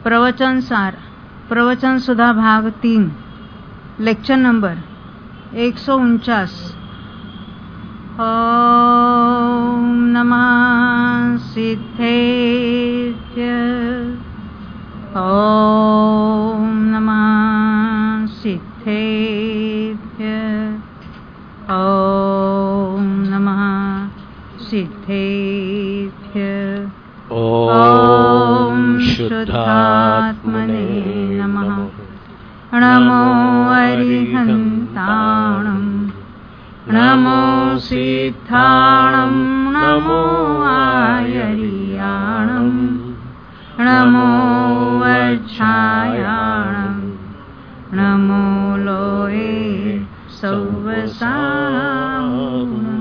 प्रवचन सार, प्रवचन सुधा भाग 3, लेक्चर नंबर 149। ओम नमः सिद्धेभ्य, ओम नमः सिद्धेभ्य, ओम नमः सिद्धेभ्य। ओम शुद्धात्मने नमः। नमो अरिहन्ताणं, नमो सिद्धाणं, नमो आयर्याणं, नमो वज्रायाणं, नमो लोये सौवसाम्।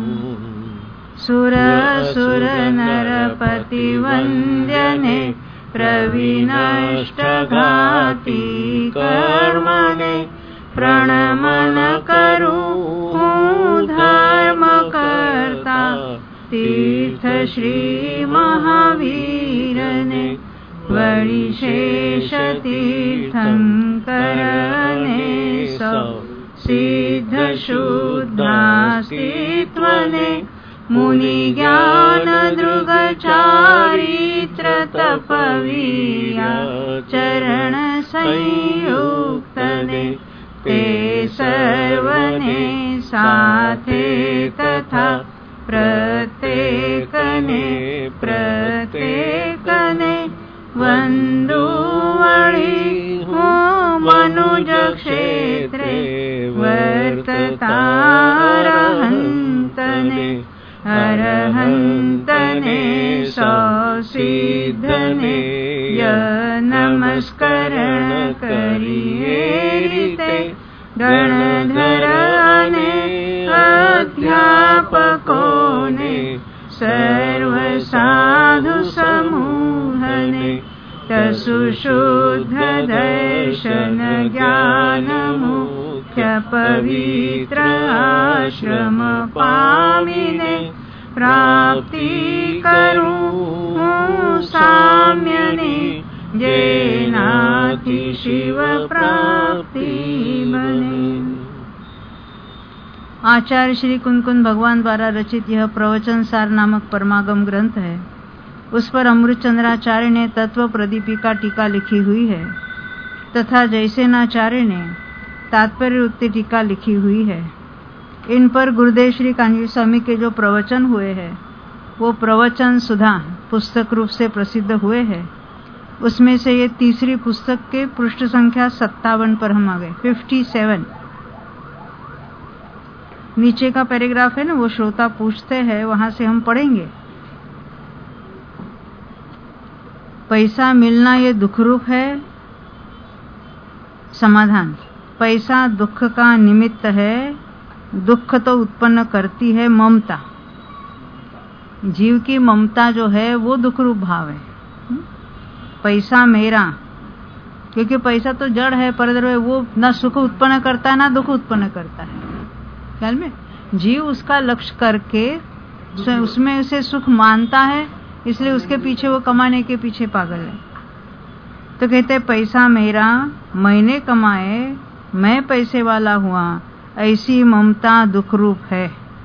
सुर नरपतिवन्द्यने, प्रविनष्टघाती कर्मणे, प्रणमन करूं धर्म कर्ता तीर्थ श्री महावीरने, वरिशेष तीर्थंकरने सौ सिद्ध शुद्धास्तित्वने, मुनि ज्ञान दृग चारित्र तपवीया चरण संयुक्तने, ते सर्वने साथे तथा प्रत्येकने प्रत्येकने वंदुवळी मनुज क्षेत्रे वर्ततारहन्तने, अरहन्तने सौसिद्धने, य नमस्करण करिये गणधरने, अध्यापकोने सर्व साधु समूहने, तसुशुद्ध दर्शन ज्ञान मुख्य पवित्र आश्रम पामिने, प्राप्ति करूं साम्यने, जेनाथि शिव प्राप्ति बने। आचार्य श्री कुंकुन भगवान द्वारा रचित यह प्रवचन सार नामक परमागम ग्रंथ है। उस पर अमृतचंद्राचार्य ने तत्व प्रदीपिका टीका लिखी हुई है तथा जयसेनाचार्य ने तात्पर्य उत्ती टीका लिखी हुई है। इन पर गुरुदेव श्री कान्जी स्वामी के जो प्रवचन हुए हैं वो प्रवचन सुधा पुस्तक रूप से प्रसिद्ध हुए हैं। उसमें से ये तीसरी पुस्तक के पृष्ठ संख्या 57 पर हम आ गए। 57 नीचे का पैराग्राफ है ना, वो श्रोता पूछते हैं, वहां से हम पढ़ेंगे। पैसा मिलना ये दुख रूप है। समाधान, पैसा दुख का निमित्त है। दुख तो उत्पन्न करती है ममता। जीव की ममता जो है वो दुख रूप भाव है। पैसा मेरा, क्योंकि पैसा तो जड़ है, परदर है, वो ना सुख उत्पन्न करता है ना दुख उत्पन्न करता है। ख्याल में जीव उसका लक्ष्य करके उसमें उसे सुख मानता है, इसलिए उसके पीछे वो कमाने के पीछे पागल है। तो कहते पैसा मेरा, मैंने कमाए, मैं पैसे वाला हुआ, ऐसी ममता दुख रूप है।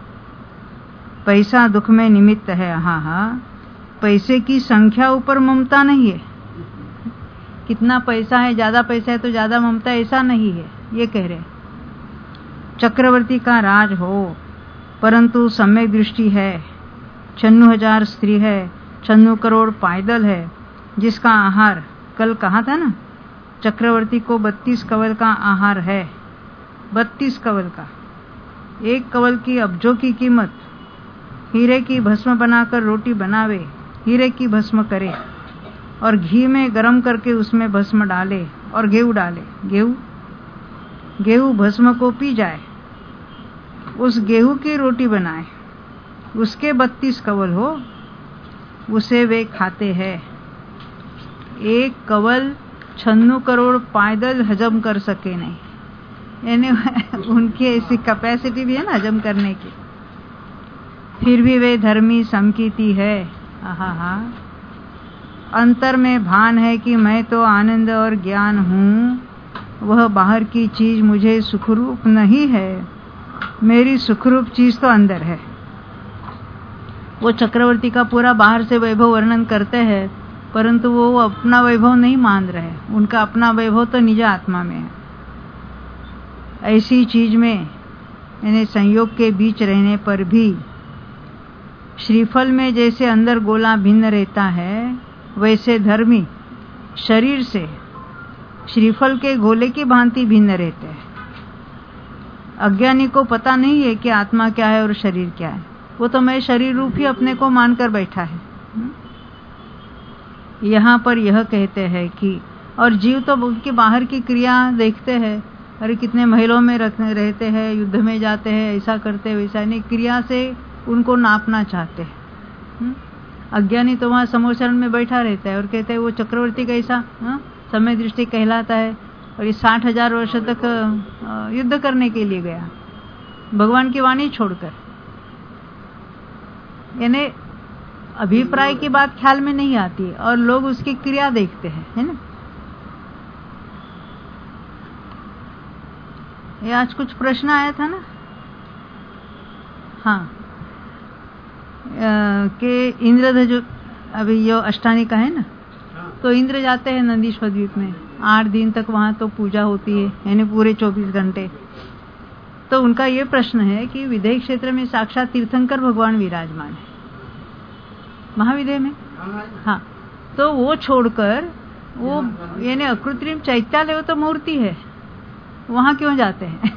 पैसा दुख में निमित्त है। हाँ हाँ, पैसे की संख्या ऊपर ममता नहीं है। कितना पैसा है, ज्यादा पैसा है तो ज्यादा ममता, ऐसा नहीं है ये कह रहे। चक्रवर्ती का राज हो परंतु सम्यक दृष्टि है, 96,000 स्त्री है, 96 करोड़ पैदल है, जिसका आहार कल कहा था ना, चक्रवर्ती को 32 कवल का आहार है। 32 कवल का, एक कवल की अब्जों की कीमत। हीरे की भस्म बनाकर रोटी बनावे, हीरे की भस्म करे और घी में गरम करके उसमें भस्म डाले और गेहूं डाले। गेहूं भस्म को पी जाए, उस गेहूं की रोटी बनाए, उसके 32 कवल हो, उसे वे खाते हैं। एक कवल 96 करोड़ पैदल हजम कर सके नहीं, यानी उनकी ऐसी कैपेसिटी भी है ना हजम करने की। फिर भी वे धर्मी समकीती है। अंतर में भान है कि मैं तो आनंद और ज्ञान हूँ, वह बाहर की चीज मुझे सुखरूप नहीं है, मेरी सुखरूप चीज तो अंदर है। वो चक्रवर्ती का पूरा बाहर से वैभव वर्णन करते हैं, परंतु वो अपना वैभव नहीं मान रहे, उनका अपना वैभव तो निज आत्मा में है। ऐसी चीज में यानी संयोग के बीच रहने पर भी श्रीफल में जैसे अंदर गोला भिन्न रहता है, वैसे धर्मी शरीर से श्रीफल के गोले की भांति भिन्न रहते हैं। अज्ञानी को पता नहीं है कि आत्मा क्या है और शरीर क्या है, वो तो मैं शरीर रूप ही अपने को मानकर बैठा है। यहाँ पर यह कहते हैं कि और जीव तो उनकी बाहर की क्रिया देखते हैं, अरे कितने महलों में रहते हैं, युद्ध में जाते हैं, ऐसा करते हैं वैसा नहीं, क्रिया से उनको नापना चाहते हैं। अज्ञानी तो वहाँ समोचरण में बैठा रहता है और कहते हैं वो चक्रवर्ती कैसा समय दृष्टि कहलाता है, और ये 60,000 वर्ष तक युद्ध करने के लिए गया भगवान की वाणी छोड़कर। यानी अभिप्राय की बात ख्याल में नहीं आती और लोग उसकी क्रिया देखते हैं, है ना। ये आज कुछ प्रश्न आया था ना, हाँ, कि इंद्रध्वज अभी जो अष्टानी का है ना, तो इंद्र जाते हैं नंदीश्वर द्वीप में 8 दिन तक, वहां तो पूजा होती है, यानी पूरे 24 घंटे। तो उनका ये प्रश्न है कि विदेह क्षेत्र में साक्षात तीर्थंकर भगवान विराजमान है, महाविदेह में, हाँ, तो वो छोड़कर वो यानी अकृत्रिम चैत्यालय, वो तो मूर्ति है, वहां क्यों जाते हैं?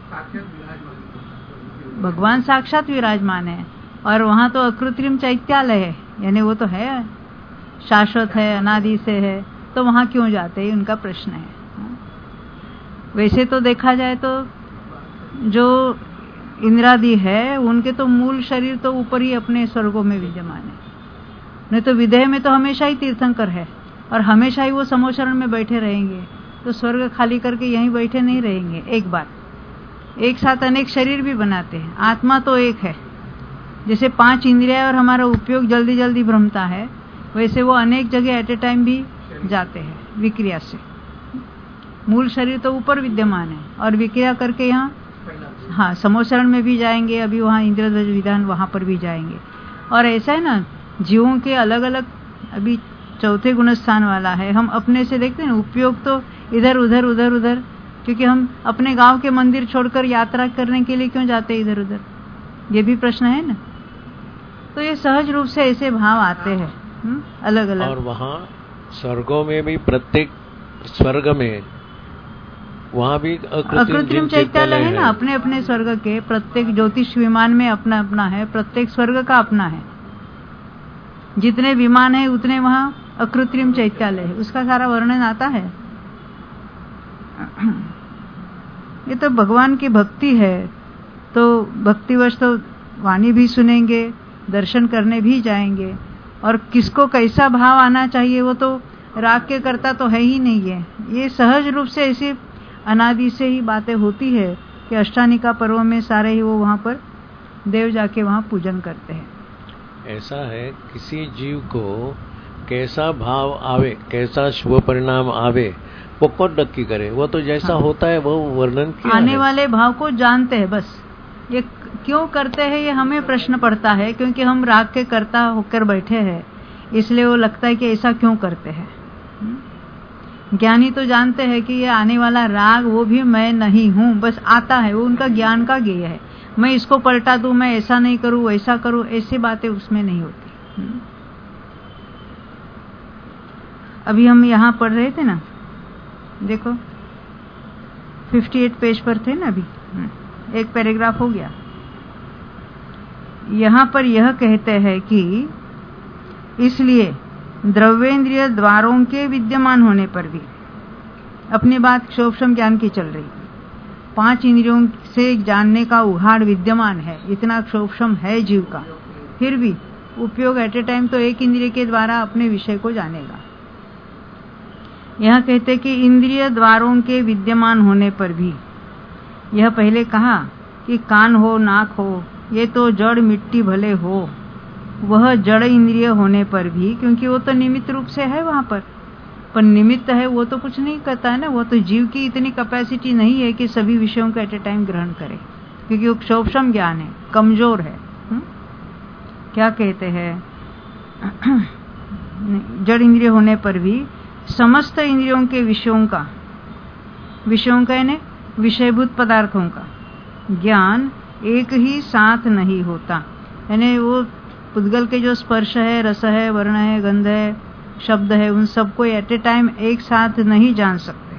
भगवान साक्षात विराजमान है और वहां तो अकृत्रिम चैत्यालय है, यानी वो तो है, शाश्वत है, अनादि से है, तो वहां क्यों जाते हैं, उनका प्रश्न है। वैसे तो देखा जाए तो जो इंद्रादि है उनके तो मूल शरीर तो ऊपर ही अपने स्वर्गों में विद्यमान है, नहीं तो विदेह में तो हमेशा ही तीर्थंकर है और हमेशा ही वो समोचरण में बैठे रहेंगे, तो स्वर्ग खाली करके यहीं बैठे नहीं रहेंगे। एक बार एक साथ अनेक शरीर भी बनाते हैं, आत्मा तो एक है। जैसे 5 इंद्रियां और हमारा उपयोग जल्दी जल्दी भ्रमता है, वैसे वो अनेक जगह एट ए टाइम भी जाते हैं विक्रिया से। मूल शरीर तो ऊपर विद्यमान है और विक्रिया करके यहाँ, हाँ, समोचरण में भी जाएंगे, अभी वहाँ इंद्रध्वज विधान वहाँ पर भी जाएंगे। और ऐसा है ना, जीवों के अलग अलग अभी 4थे गुणस्थान वाला है, हम अपने से देखते हैं उपयोग तो इधर उधर उधर उधर, क्योंकि हम अपने गांव के मंदिर छोड़कर यात्रा करने के लिए क्यों जाते इधर उधर, ये भी प्रश्न है ना। तो ये सहज रूप से ऐसे भाव आते हैं अलग अलग। और वहाँ स्वर्गों में भी प्रत्येक स्वर्ग में वहाँ भी अकृत्रिम चैत्यालय है ना, अपने अपने स्वर्ग के, प्रत्येक ज्योतिष विमान में अपना अपना है, प्रत्येक स्वर्ग का अपना है। जितने विमान है उतने वहाँ अकृत्रिम चैत्यालय है, उसका सारा वर्णन आता है। ये तो भगवान की भक्ति है, तो भक्तिवश तो वाणी भी सुनेंगे, दर्शन करने भी जाएंगे, और किसको कैसा भाव आना चाहिए वो तो राग के करता तो है ही नहीं है। ये सहज रूप से ऐसी अनादि से ही बातें होती है कि अष्टानिका पर्व में सारे ही वो वहाँ पर देव जाके वहाँ पूजन करते हैं। ऐसा है, किसी जीव को कैसा भाव आवे, कैसा शुभ परिणाम आवे, वो कौन नक्की करे? वो तो जैसा होता है वो वर्णन किया आने वाले भाव को जानते हैं बस। ये क्यों करते हैं ये हमें प्रश्न पड़ता है, क्योंकि हम राग के कर्ता होकर बैठे हैं, इसलिए वो लगता है कि ऐसा क्यों करते हैं। ज्ञानी तो जानते हैं कि ये आने वाला राग वो भी मैं नहीं हूँ, बस आता है, वो उनका ज्ञान का गेय है। मैं इसको पलटा दूं, मैं ऐसा नहीं करूं, वैसा करूं, ऐसी बातें उसमें नहीं होती। अभी हम यहाँ पढ़ रहे थे ना, देखो 58 पेज पर थे ना, अभी एक पैराग्राफ हो गया। यहाँ पर यह कहते हैं कि इसलिए द्रव्येंद्रिय द्वारों के विद्यमान होने पर भी, अपनी बात क्षोभम ज्ञान की चल रही, 5 इंद्रियों से जानने का उघाड़ विद्यमान है, इतना क्षोभम है जीव का, फिर भी उपयोग एट ए टाइम तो एक इंद्रिय के द्वारा अपने विषय को जानेगा। यह कहते कि इंद्रिय द्वारों के विद्यमान होने पर भी, यह पहले कहा कि कान हो, नाक हो, ये तो जड़ मिट्टी भले हो, वह जड़ इंद्रिय होने पर भी, क्योंकि वो तो निमित्त रूप से है वहां पर निमित्त है, वो तो कुछ नहीं करता है ना। वो तो जीव की इतनी कैपेसिटी नहीं है कि सभी विषयों को एट ए टाइम ग्रहण करे, क्योंकि वो क्षोभम ज्ञान है, कमजोर है। क्या कहते हैं, जड़ इंद्रिय होने पर भी समस्त इंद्रियों के विषयों का यानी विषयभूत पदार्थों का ज्ञान एक ही साथ नहीं होता। यानी वो पुद्गल के जो स्पर्श है, रस है, वर्ण है, गंध है, शब्द है, उन सबको एट ए टाइम एक साथ नहीं जान सकते।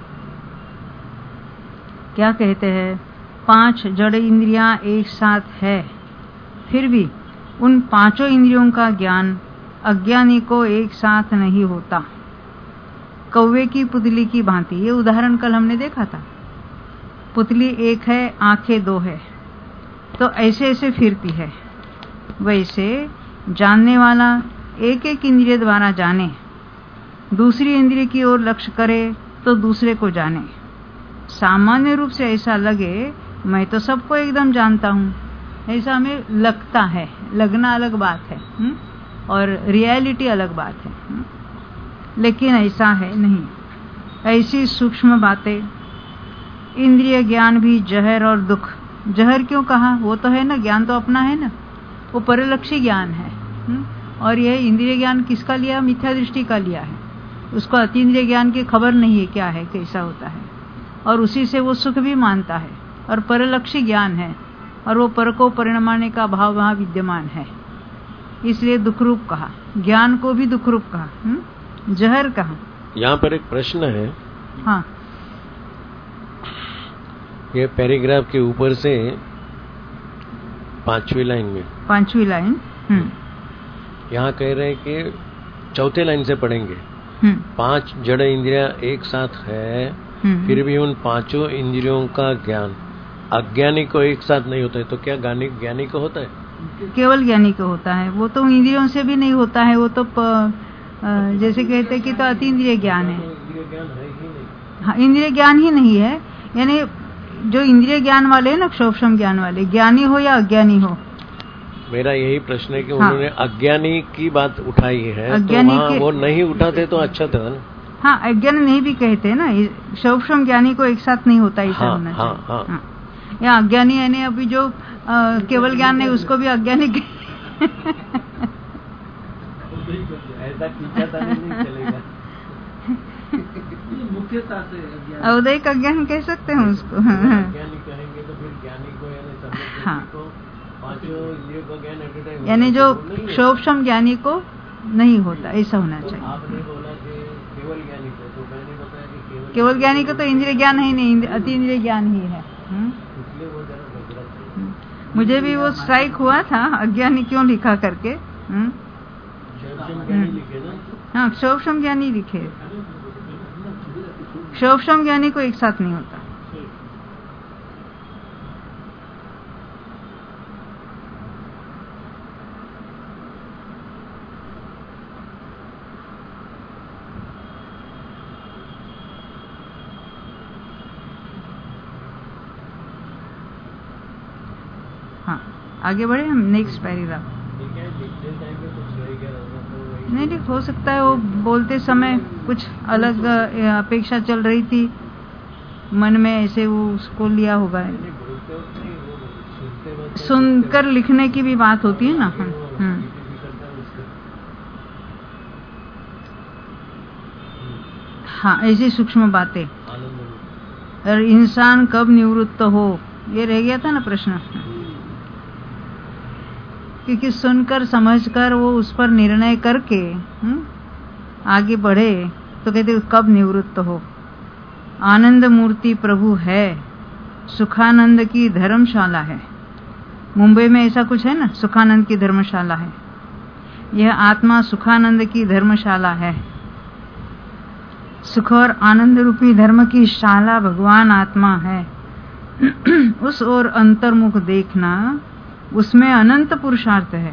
क्या कहते हैं, 5 जड़ इंद्रियां एक साथ है, फिर भी उन 5 इंद्रियों का ज्ञान अज्ञानी को एक साथ नहीं होता। कौवे की पुतली की भांति, ये उदाहरण कल हमने देखा था। पुतली एक है, आंखें 2 है, तो ऐसे ऐसे फिरती है। वैसे जानने वाला एक एक इंद्रिय द्वारा जाने, दूसरी इंद्रिय की ओर लक्ष्य करे तो दूसरे को जाने। सामान्य रूप से ऐसा लगे मैं तो सबको एकदम जानता हूँ, ऐसा हमें लगता है। लगना अलग बात है और रियलिटी अलग बात है। लेकिन ऐसा है नहीं। ऐसी सूक्ष्म बातें, इंद्रिय ज्ञान भी जहर और दुख। जहर क्यों कहा, वो तो है ना, ज्ञान तो अपना है ना, वो परलक्षी ज्ञान है। और यह इंद्रिय ज्ञान किसका लिया, मिथ्या दृष्टि का लिया है। उसको अतीन्द्रिय ज्ञान की खबर नहीं है क्या है, कैसा होता है, और उसी से वो सुख भी मानता है। और परलक्षी ज्ञान है, और वो पर को परिणमाने का भाव वहां विद्यमान है, इसलिए दुखरूप कहा। ज्ञान को भी दुखरूप कहा, जहर कहा। यहाँ पर एक प्रश्न है। हाँ, ये पैराग्राफ के ऊपर से 5वीं लाइन में, 5वीं लाइन यहाँ कह रहे हैं कि 4थे लाइन से पढ़ेंगे। 5 जड़ इंद्रियां एक साथ है, फिर भी उन 5 इंद्रियों का ज्ञान अज्ञानी को एक साथ नहीं होता है। तो क्या ज्ञानी को होता है? केवल ज्ञानी को होता है। वो तो इंद्रियों से भी नहीं होता है। वो तो जैसे कहते हैं कि तो अतीन्द्रिय ज्ञान है। हाँ, इंद्रिय ज्ञान ही नहीं है। यानी जो इंद्रिय ज्ञान वाले है ना, क्षोभम ज्ञान वाले, ज्ञानी हो या अज्ञानी हो। मेरा यही प्रश्न है कि उन्होंने अज्ञानी की बात उठाई है, अज्ञानी तो वहाँ वो नहीं उठाते तो अच्छा था ना। हाँ, अज्ञानी नहीं भी कहते ना, क्षोभम ज्ञानी को एक साथ नहीं होता, ऐसा होना चाहिए। हाँ। या अज्ञानी यानी अभी जो केवल ज्ञान नहीं, उसको भी अज्ञानी ऐसा नहीं चलेगा। मुख्यता से औदैहिक अज्ञान कह सकते हैं उसको। ज्ञानी कहेंगे तो फिर ज्ञानी को यानी यानी जो क्षोभम ज्ञानी को नहीं होता, ऐसा होना चाहिए। आपने बोला कि केवल ज्ञानी को, तो मैंने बताया कि केवल ज्ञानी को तो इंद्रिय ज्ञान ही नहीं, अतीन्द्रिय ज्ञान ही है। इसलिए वो जरा गलत है। मुझे भी वो स्ट्राइक हुआ था, अज्ञानी क्यों लिखा करके। हाँ, क्षोभम ज्ञानी लिखे। क्षोभम ज्ञानी को एक साथ नहीं होता। हाँ, आगे बढ़े हम नेक्स्ट पैराग्राफ। नहीं, हो सकता है वो बोलते समय कुछ अलग अपेक्षा चल रही थी मन में, ऐसे वो उसको लिया होगा। सुनकर लिखने की भी बात होती है ना। हाँ, ऐसी सूक्ष्म बातें। और इंसान कब निवृत्त हो, ये रह गया था ना प्रश्न। क्योंकि सुनकर समझकर वो उस पर निर्णय करके आगे बढ़े, तो कहते कब निवृत्त हो। आनंद मूर्ति प्रभु है, सुखानंद की धर्मशाला है। मुंबई में ऐसा कुछ है ना, सुखानंद की धर्मशाला है। यह आत्मा सुखानंद की धर्मशाला है। सुख और आनंद रूपी धर्म की शाला भगवान आत्मा है। उस ओर अंतर्मुख देखना, उसमें अनंत पुरुषार्थ है।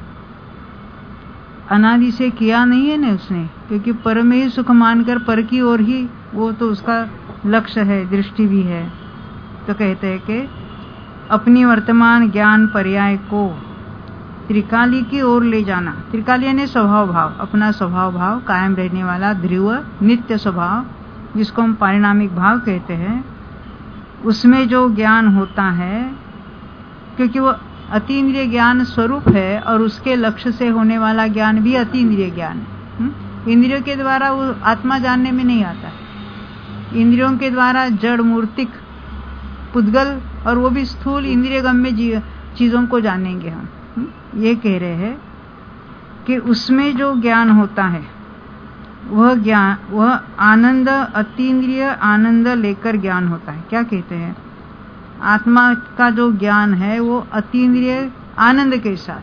अनादि से किया नहीं है ना उसने, क्योंकि पर में ही सुख मानकर पर की ओर ही वो तो उसका लक्ष्य है, दृष्टि भी है। तो कहते हैं कि अपनी वर्तमान ज्ञान पर्याय को त्रिकाली की ओर ले जाना। त्रिकाली यानी स्वभाव भाव, अपना स्वभाव भाव कायम रहने वाला ध्रुव नित्य स्वभाव, जिसको हम पारिणामिक भाव कहते हैं, उसमें जो ज्ञान होता है, क्योंकि वो अतीन्द्रिय ज्ञान स्वरूप है और उसके लक्ष्य से होने वाला ज्ञान भी अतीन्द्रिय ज्ञान है। इंद्रियों के द्वारा वो आत्मा जानने में नहीं आता है। इंद्रियों के द्वारा जड़ मूर्तिक पुद्गल और वो भी स्थूल इंद्रिय गम्य चीजों को जानेंगे हम। ये कह रहे हैं कि उसमें जो ज्ञान होता है वह ज्ञान, वह आनंद, अतीन्द्रिय आनंद लेकर ज्ञान होता है। क्या कहते हैं? आत्मा का जो ज्ञान है वो अतीन्द्रिय आनंद के साथ,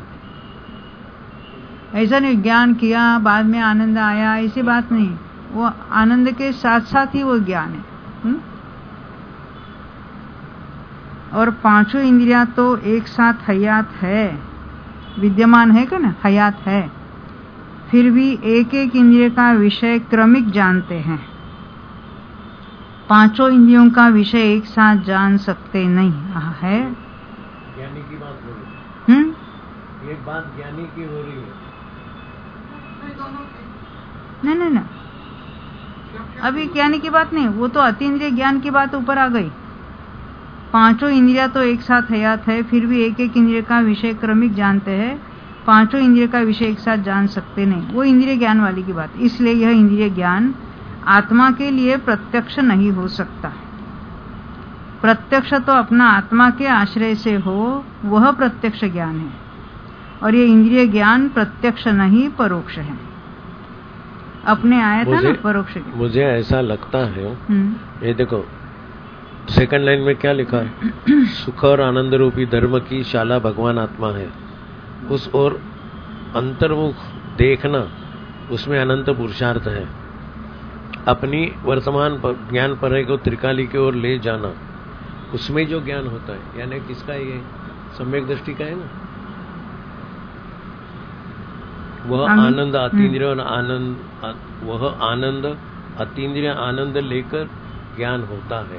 ऐसा नहीं ज्ञान किया बाद में आनंद आया, ऐसी बात नहीं। वो आनंद के साथ साथ ही वो ज्ञान है। और पांचों इंद्रियां तो एक साथ हयात है, विद्यमान है क्या ना, हयात है, फिर भी एक एक इंद्रिय का विषय क्रमिक जानते हैं। पांचों इंद्रियों का विषय एक साथ जान सकते नहीं है। ज्ञानी की बात हो रही है। एक बात ज्ञानी की हो रही है। नहीं, अभी ज्ञानी की बात नहीं, वो तो अतीन्द्रिय ज्ञान की बात ऊपर आ गई। पांचों इंद्रियां तो एक साथ हयात है, फिर भी एक एक इंद्रिय का विषय क्रमिक जानते हैं। पांचों इंद्रिय का विषय एक साथ जान सकते नहीं, वो इंद्रिय ज्ञान वाली की बात। इसलिए यह इंद्रिय ज्ञान आत्मा के लिए प्रत्यक्ष नहीं हो सकता। प्रत्यक्ष तो अपना आत्मा के आश्रय से हो, वह प्रत्यक्ष ज्ञान है। और ये इंद्रिय ज्ञान प्रत्यक्ष नहीं परोक्ष है। अपने आया था ना परोक्ष ज्ञान। मुझे ऐसा लगता है, ये देखो सेकंड लाइन में क्या लिखा है, सुख और आनंद रूपी धर्म की शाला भगवान आत्मा है, उस ओर अंतर्मुख देखना, उसमें अनंत पुरुषार्थ है। अपनी वर्तमान ज्ञान पर को त्रिकाली की ओर ले जाना, उसमें जो ज्ञान होता है, यानी किसका, ये सम्यक दृष्टि का है ना, वह आनंद अतीन्द्रिय आनंद, वह आनंद अतीन्द्रिय आनंद लेकर ज्ञान होता है।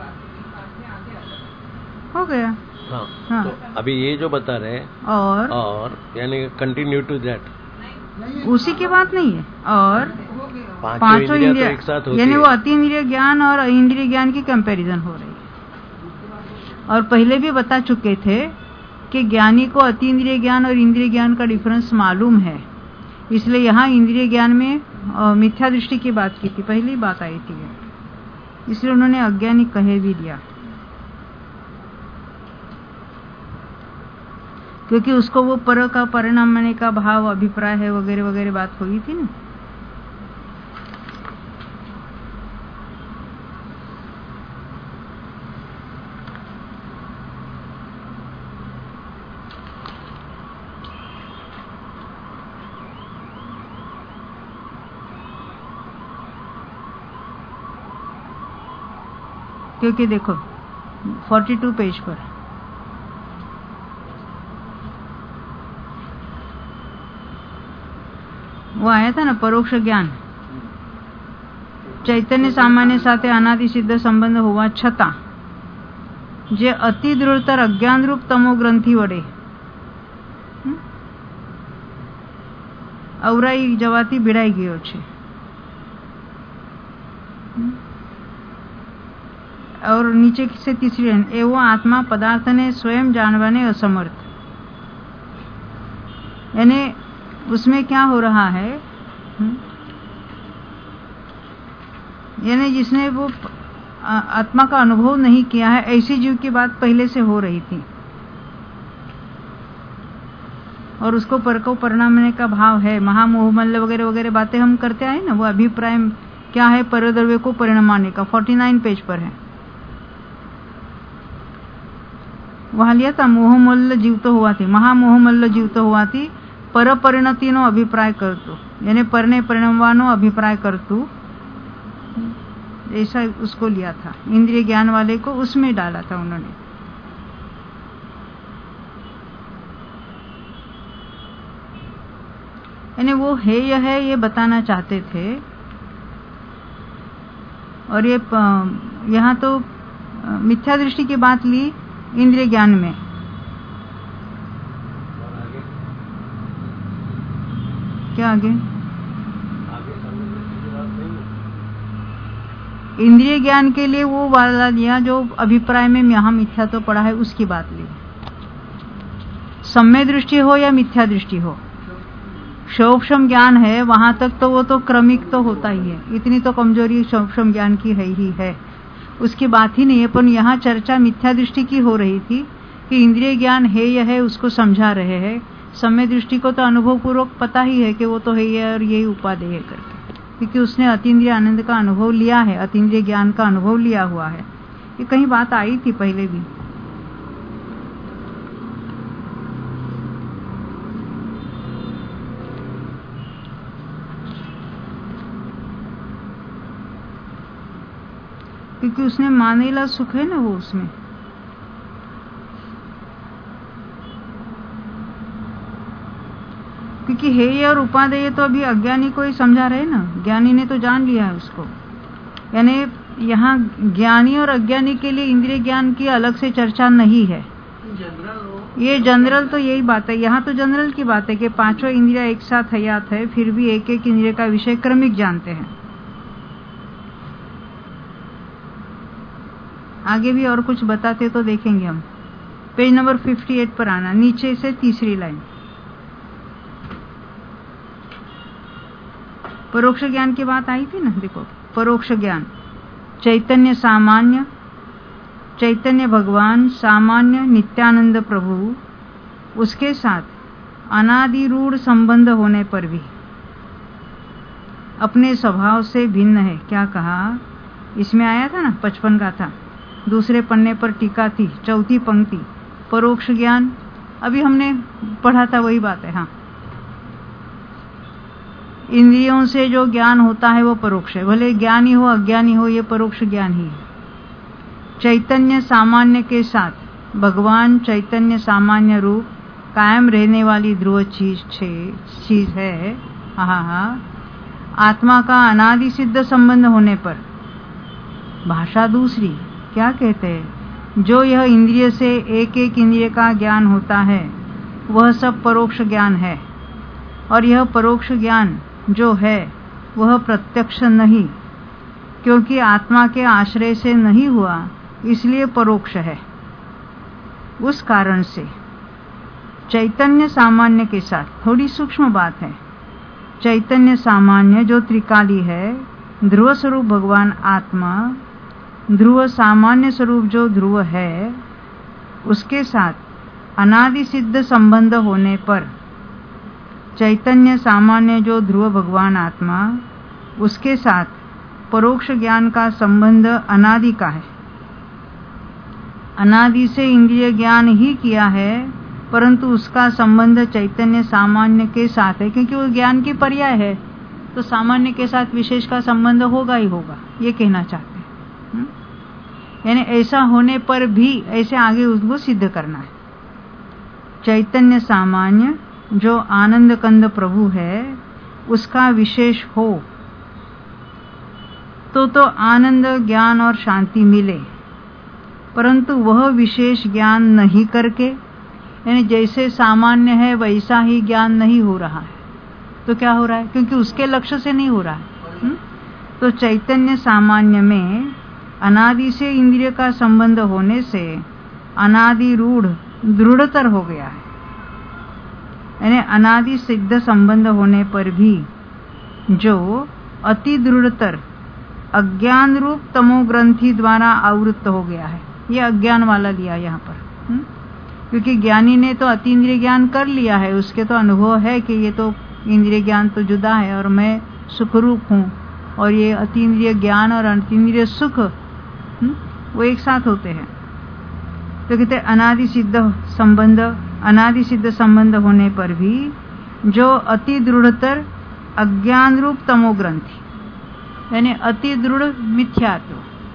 हो गया। हाँ। तो अभी ये जो बता रहे हैं और यानी कंटिन्यू टू दैट, उसी की बात नहीं है। और पांचों इंद्रियां तो एक साथ होती है, यानी वो अतीन्द्रिय ज्ञान और इंद्रिय ज्ञान की कंपैरिजन हो रही है। और पहले भी बता चुके थे कि ज्ञानी को अतीन्द्रिय ज्ञान और इंद्रिय ज्ञान का डिफरेंस मालूम है, इसलिए यहाँ इंद्रिय ज्ञान में मिथ्या दृष्टि की बात की थी, पहली बात आई थी, इसलिए उन्होंने अज्ञानी कहे भी दिया, क्योंकि उसको वो पर का परिणाम माने का भाव अभिप्राय है वगैरह वगैरह बात हुई थी ना। क्योंकि देखो 42 पेज पर वो आया था ना, परोक्ष ज्ञान चैतन्य सामान्य साथे अनादि सिद्ध संबंध होवा छता जे अति दृढ़तर अज्ञान रूप तमो ग्रंथि वडे અવરાઈ જવાથી ભીડાઈ ગયો છે। और नीचे से तीसरी लाइन, एवं आत्मा पदार्थ ने स्वयं जानवाने असमर्थ, यानी उसमें क्या हो रहा है, यानी जिसने वो आत्मा का अनुभव नहीं किया है, ऐसी जीव की बात पहले से हो रही थी और उसको पर को परिणामने का भाव है। महामोहमल्ल वगैरह वगैरह बातें हम करते आए ना, वो अभिप्राय क्या है परद्रव्य को परिणामाने का 49 पेज पर है, वहां लिया था। मोहमल्ल जीवतो होवाથી, महामोहमल्ल जीवतो होवाથી પર પરિણતિનો અભિપ્રાય કરતું, यानी परने परिणमવાનો अभिप्राय करतू, ऐसा उसको लिया था। इंद्रिय ज्ञान वाले को उसमें डाला था उन्होंने। यानी वो है यह है ये बताना चाहते थे। और ये यहाँ तो मिथ्या दृष्टि की बात ली इंद्रिय ज्ञान में, क्या आगे? इंद्रिय ज्ञान के लिए वो वाला लिया जो अभिप्राय में यहाँ मिथ्या तो पढ़ा है, उसकी बात ली। सम्य दृष्टि हो या मिथ्या दृष्टि हो, शोक्षम ज्ञान है वहां तक तो वो तो क्रमिक तो होता ही है। इतनी तो कमजोरी शोक्षम ज्ञान की है ही है, उसकी बात ही नहीं है। पर यहाँ चर्चा मिथ्या दृष्टि की हो रही थी कि इंद्रिय ज्ञान है यह है, उसको समझा रहे हैं। सम्य दृष्टि को तो अनुभव पूर्वक पता ही है कि वो तो है ही है और यही उपादेय है करके, क्योंकि उसने अतीन्द्रिय आनंद का अनुभव लिया है, अतीन्द्रिय ज्ञान का अनुभव लिया हुआ है। ये कहीं बात आई थी पहले भी। क्योंकि उसने मानेला सुख है ना वो उसमें। क्योंकि हेय और उपादेय तो अभी अज्ञानी को ही समझा रहे ना, ज्ञानी ने तो जान लिया है उसको। यानी यहाँ ज्ञानी और अज्ञानी के लिए इंद्रिय ज्ञान की अलग से चर्चा नहीं है। ये जनरल तो यही बात है, यहाँ तो जनरल की बात है कि पांचों इंद्रिया एक साथ हयात है, फिर भी एक एक इंद्रिय का विषय क्रमिक जानते हैं। आगे भी और कुछ बताते तो देखेंगे हम। पेज नंबर 58 पर आना, नीचे से तीसरी लाइन। परोक्ष ज्ञान की बात आई थी ना, देखो परोक्ष ज्ञान चैतन्य सामान्य, चैतन्य भगवान सामान्य नित्यानंद प्रभु, उसके साथ अनादिरूढ़ संबंध होने पर भी अपने स्वभाव से भिन्न है। क्या कहा? इसमें आया था ना 55 का था, दूसरे पन्ने पर टीका थी, चौथी पंक्ति। परोक्ष ज्ञान अभी हमने पढ़ा था, वही बात है। हाँ, इंद्रियों से जो ज्ञान होता है वो परोक्ष है, भले ज्ञानी हो अज्ञानी हो, ये परोक्ष ज्ञान ही है। चैतन्य सामान्य के साथ भगवान चैतन्य सामान्य रूप कायम रहने वाली ध्रुव चीज है। हाँ, आत्मा का अनादि सिद्ध संबंध होने पर भाषा दूसरी। क्या कहते हैं? जो यह इंद्रिय से एक एक इंद्रिय का ज्ञान होता है वह सब परोक्ष ज्ञान है, और यह परोक्ष ज्ञान जो है वह प्रत्यक्ष नहीं, क्योंकि आत्मा के आश्रय से नहीं हुआ, इसलिए परोक्ष है। उस कारण से चैतन्य सामान्य के साथ, थोड़ी सूक्ष्म बात है, चैतन्य सामान्य जो त्रिकाली है, ध्रुव स्वरूप भगवान आत्मा, ध्रुव सामान्य स्वरूप जो ध्रुव है, उसके साथ अनादि सिद्ध संबंध होने पर चैतन्य सामान्य जो ध्रुव भगवान आत्मा, उसके साथ परोक्ष ज्ञान का संबंध अनादि का है। अनादि से इंद्रिय ज्ञान ही किया है, परंतु उसका संबंध चैतन्य सामान्य के साथ है, क्योंकि वो ज्ञान की पर्याय है, तो सामान्य के साथ विशेष का संबंध होगा ही होगा, ये कहना चाहते हैं। यानी ऐसा होने पर भी ऐसे आगे उसको सिद्ध करना है। चैतन्य सामान्य जो आनंद कंद प्रभु है, उसका विशेष हो तो आनंद ज्ञान और शांति मिले, परंतु वह विशेष ज्ञान नहीं करके, यानी जैसे सामान्य है वैसा ही ज्ञान नहीं हो रहा है। तो क्या हो रहा है? क्योंकि उसके लक्ष्य से नहीं हो रहा है। तो चैतन्य सामान्य में अनादि से इंद्रिय का संबंध होने से अनादि रूढ़ दृढ़तर हो गया है, यानी अनादि सिद्ध संबंध होने पर भी जो अति दृढ़तर अज्ञान रूप तमो ग्रंथि द्वारा आवृत्त हो गया है। ये अज्ञान वाला लिया यहाँ पर, क्योंकि ज्ञानी ने तो अतीन्द्रिय ज्ञान कर लिया है, उसके तो अनुभव है कि ये तो इंद्रिय ज्ञान तो जुदा है और मैं सुखरूप हूँ, और ये अतीन्द्रिय ज्ञान और अतीन्द्रिय सुख वो एक साथ होते हैं। तो कहते अनादि सिद्ध संबंध होने पर भी जो अति दृढ़तर अज्ञान रूप तमो ग्रंथि, यानी अति दृढ़ मिथ्यात्व,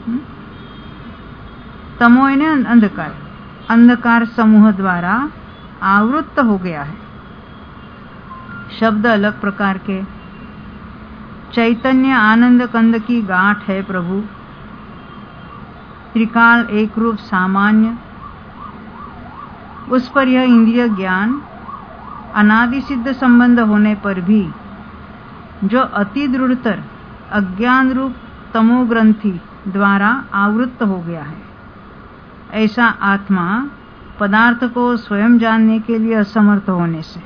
तमो यानी अंधकार, अंधकार समूह द्वारा आवृत्त हो गया है। शब्द अलग प्रकार के। चैतन्य आनंद कंद की गांठ है प्रभु, त्रिकाल एक रूप सामान्य, उस पर यह इंद्रिय ज्ञान अनादि सिद्ध संबंध होने पर भी जो अति दृढ़तर अज्ञान रूप तमो ग्रंथि द्वारा आवृत्त हो गया है, ऐसा आत्मा पदार्थ को स्वयं जानने के लिए असमर्थ होने से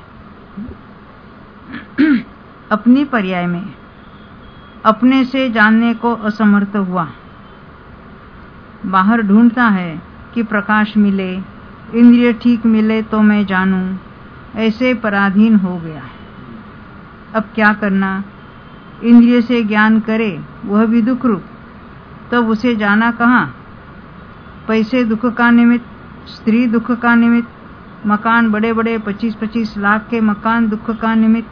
अपनी पर्याय में अपने से जानने को असमर्थ हुआ, बाहर ढूंढता है कि प्रकाश मिले, इंद्रिय ठीक मिले तो मैं जानूं, ऐसे पराधीन हो गया। अब क्या करना? इंद्रिय से ज्ञान करे वह भी दुख रूप, तब उसे जाना कहाँ? पैसे दुख का निमित्त, स्त्री दुख का निमित्त, मकान बड़े बड़े 25-25 लाख के मकान दुख का निमित्त।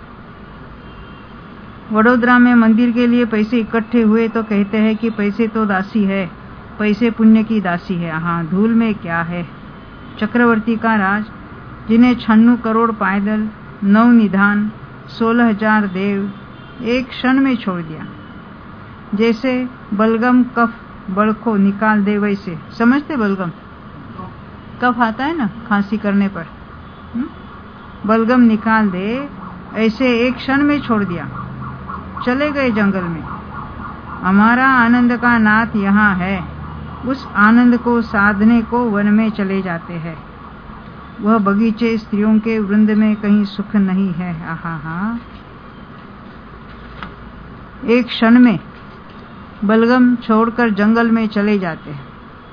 वडोदरा में मंदिर के लिए पैसे इकट्ठे हुए तो कहते हैं कि पैसे तो दासी है, पैसे पुण्य की दासी है। हाँ, धूल में क्या है? चक्रवर्ती का राज, जिन्हें 96 करोड़ पायदल, 9 निधान, 16,000 देव एक क्षण में छोड़ दिया। जैसे बलगम कफ बड़को निकाल दे, वैसे समझते? बलगम कफ आता है ना खांसी करने पर, बलगम निकाल दे, ऐसे एक क्षण में छोड़ दिया, चले गए जंगल में। हमारा आनंद का नाथ यहाँ है, उस आनंद को साधने को वन में चले जाते हैं। वह बगीचे स्त्रियों के वृंद में कहीं सुख नहीं है। आहा, एक क्षण में बलगम छोड़कर जंगल में चले जाते हैं।